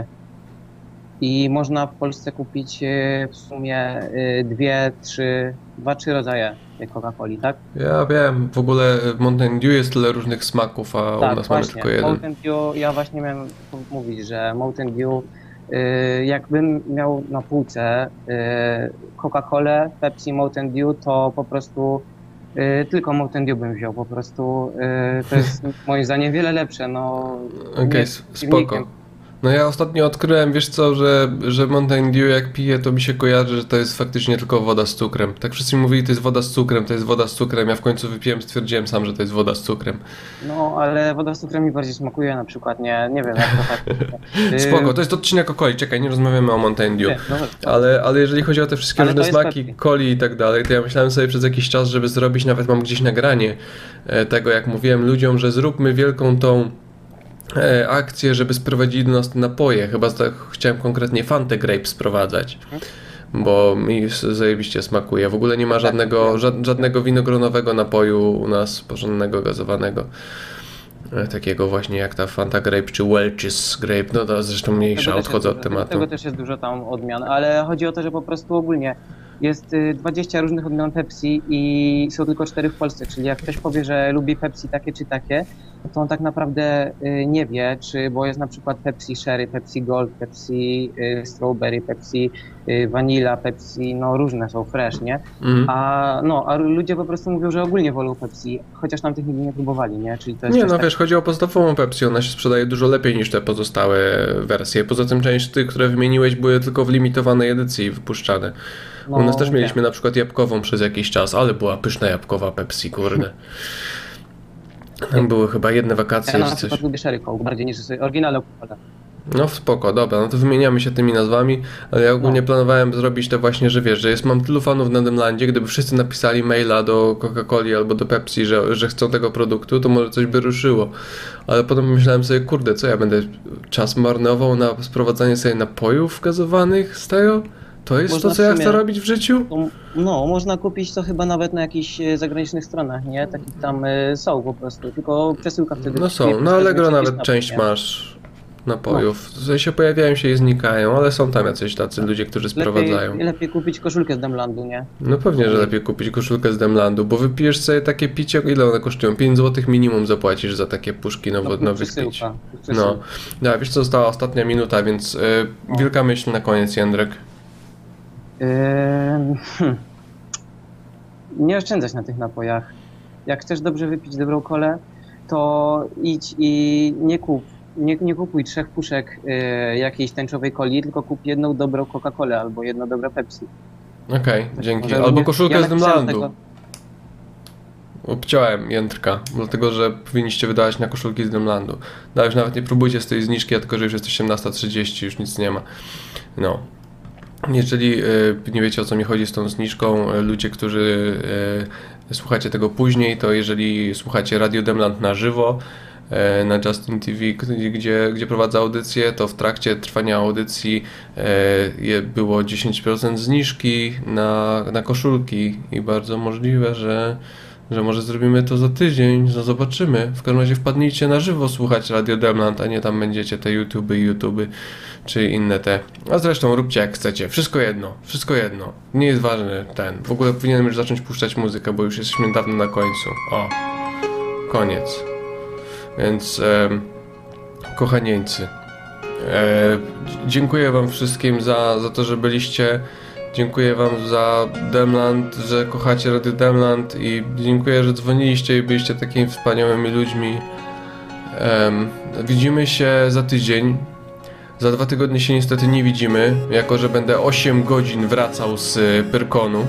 M: I można w Polsce kupić y, w sumie y, dwie, trzy, dwa, trzy rodzaje tej Coca-Coli, tak?
B: Ja wiem, w ogóle Mountain Dew jest tyle różnych smaków, a
M: Tak,
B: u nas
M: właśnie.
B: mamy tylko jeden.
M: Mountain Dew, ja właśnie miałem mówić, że Mountain Dew, y, jakbym miał na półce y, Coca-Colę, Pepsi, Mountain Dew, to po prostu y, tylko Mountain Dew bym wziął, po prostu y, to jest moim zdaniem wiele lepsze, no.
B: Okej,
M: nie
B: s-
M: z piwnikiem.
B: spoko. No ja ostatnio odkryłem, wiesz co, że, że Mountain Dew jak piję, to mi się kojarzy, że to jest faktycznie tylko woda z cukrem. Tak wszyscy mówili, to jest woda z cukrem, to jest woda z cukrem. Ja w końcu wypiłem, stwierdziłem sam, że to jest woda z cukrem.
M: No, ale woda z cukrem mi bardziej smakuje na przykład, nie, nie wiem jak to tak. y,
B: Spoko, to jest odcinek o coli, czekaj, nie rozmawiamy o Mountain Dew.
M: Nie, no, no.
B: Ale, ale jeżeli chodzi o te wszystkie
M: Ale
B: różne
M: to jest
B: smaki,
M: Pepsi.
B: coli i tak dalej, to ja myślałem sobie przez jakiś czas, żeby zrobić, nawet mam gdzieś nagranie e, tego, jak mówiłem ludziom, że zróbmy wielką tą e, akcję, żeby sprowadzili do nas te napoje. Chyba tak chciałem konkretnie Fanta Grape sprowadzać, bo mi s- zajebiście smakuje. W ogóle nie ma żadnego, ża- żadnego winogronowego napoju u nas, porządnego, gazowanego. E, Takiego właśnie jak ta Fanta Grape czy Welch's Grape, no to zresztą mniejsza,
M: Tego też
B: odchodzę
M: jest
B: od
M: dużo-
B: tematu.
M: Tego też jest dużo tam odmian, ale chodzi o to, że po prostu ogólnie jest y, dwadzieścia różnych odmian Pepsi i są tylko cztery w Polsce, czyli jak ktoś powie, że lubi Pepsi takie czy takie, to on tak naprawdę y, nie wie, czy, bo jest na przykład Pepsi Sherry, Pepsi Gold, Pepsi y, Strawberry, Pepsi y, Vanilla, Pepsi, no różne są, fresh, nie?
B: Mhm.
M: A, no, a ludzie po prostu mówią, że ogólnie wolą Pepsi, chociaż tam tych nigdy nie próbowali, nie? Czyli to jest
B: Nie,
M: coś
B: no
M: tak-
B: wiesz, chodzi o podstawową Pepsi, ona się sprzedaje dużo lepiej niż te pozostałe wersje. Poza tym część tych, które wymieniłeś, były tylko w limitowanej edycji wypuszczane.
M: No,
B: U nas też
M: wiem.
B: mieliśmy na przykład jabłkową przez jakiś czas, ale była pyszna jabłkowa Pepsi, kurde. Tam były chyba jedne wakacje
M: Ja na
B: czy coś.
M: przykład lubię Sherry Coke bardziej niż oryginalną Coca-Colę.
B: No spoko, dobra, no to wymieniamy się tymi nazwami, ale ja ogólnie
M: No.
B: planowałem zrobić to właśnie, że wiesz, że jest, mam tylu fanów na Demlandzie, gdyby wszyscy napisali maila do Coca-Coli albo do Pepsi, że, że chcą tego produktu, to może coś by ruszyło. Ale potem myślałem sobie, kurde, co ja będę czas marnował na sprowadzanie sobie napojów gazowanych z tego? To jest
M: Można
B: to, co
M: w
B: ja
M: sumie-
B: chcę robić w życiu?
M: No, no, można kupić to chyba nawet na jakichś e, zagranicznych stronach, nie? Takich tam e, są po prostu, tylko przesyłka wtedy.
B: No
M: nie
B: są, no
M: potrzebny
B: Allegro
M: jakiś
B: nawet
M: napój,
B: część
M: nie?
B: masz napojów. W sensie pojawiają się i znikają, ale są tam jacyś tacy ludzie, którzy sprowadzają.
M: Lepiej, lepiej kupić koszulkę z Demlandu, nie?
B: No pewnie, że lepiej kupić koszulkę z Demlandu, bo wypijesz sobie takie picie, ile one kosztują? pięć złotych minimum zapłacisz za takie puszki
M: No,
B: nowych
M: przesyłka,
B: pić.
M: przesyłka.
B: No, ja, wiesz co, została ostatnia minuta, więc y, wielka myśl na koniec, Jędrek.
M: Ym, hmm. Nie oszczędzać na tych napojach. Jak chcesz dobrze wypić dobrą kolę, to idź i nie kup nie, nie kupuj trzech puszek y, jakiejś tęczowej coli, tylko kup jedną dobrą Coca-Colę albo jedno dobre Pepsi.
B: Okej, okay, dzięki.
M: Może
B: Albo
M: również-
B: koszulkę
M: ja
B: z
M: napisałem
B: Demlandu.
M: tego-
B: Obciąłem jędrka, dlatego że powinniście wydawać na koszulki z Demlandu. No już nawet nie próbujcie z tej zniżki, a tylko że już jest osiemnasta trzydzieści, już nic nie ma. No. Jeżeli y, nie wiecie, o co mi chodzi z tą zniżką, y, ludzie, którzy y, słuchacie tego później, to jeżeli słuchacie Radio Demland na żywo, y, na Justin T V, gdzie, gdzie prowadzę audycję, to w trakcie trwania audycji y, było dziesięć procent zniżki na, na koszulki i bardzo możliwe, że że może zrobimy to za tydzień, no zobaczymy. W każdym razie wpadnijcie na żywo słuchać Radio Demland, a nie tam będziecie te YouTube, YouTube czy inne te. A zresztą róbcie jak chcecie. Wszystko jedno, wszystko jedno. Nie jest ważny ten. W ogóle powinienem już zacząć puszczać muzykę, bo już jesteśmy dawno na końcu. O, koniec. Więc e, kochanieńcy, e, dziękuję wam wszystkim za, za to, że byliście. Dziękuję wam za Demland, że kochacie Radio Demland i dziękuję, że dzwoniliście i byliście takimi wspaniałymi ludźmi. Um, widzimy się za tydzień. Za dwa tygodnie się niestety nie widzimy, jako że będę osiem godzin wracał z Pyrkonu.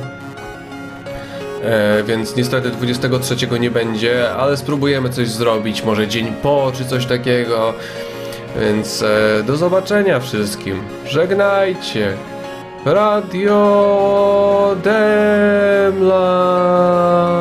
B: E, więc niestety dwudziestego trzeciego nie będzie, ale spróbujemy coś zrobić, może dzień po, czy coś takiego. Więc e, do zobaczenia wszystkim. Żegnajcie. Radio Demland.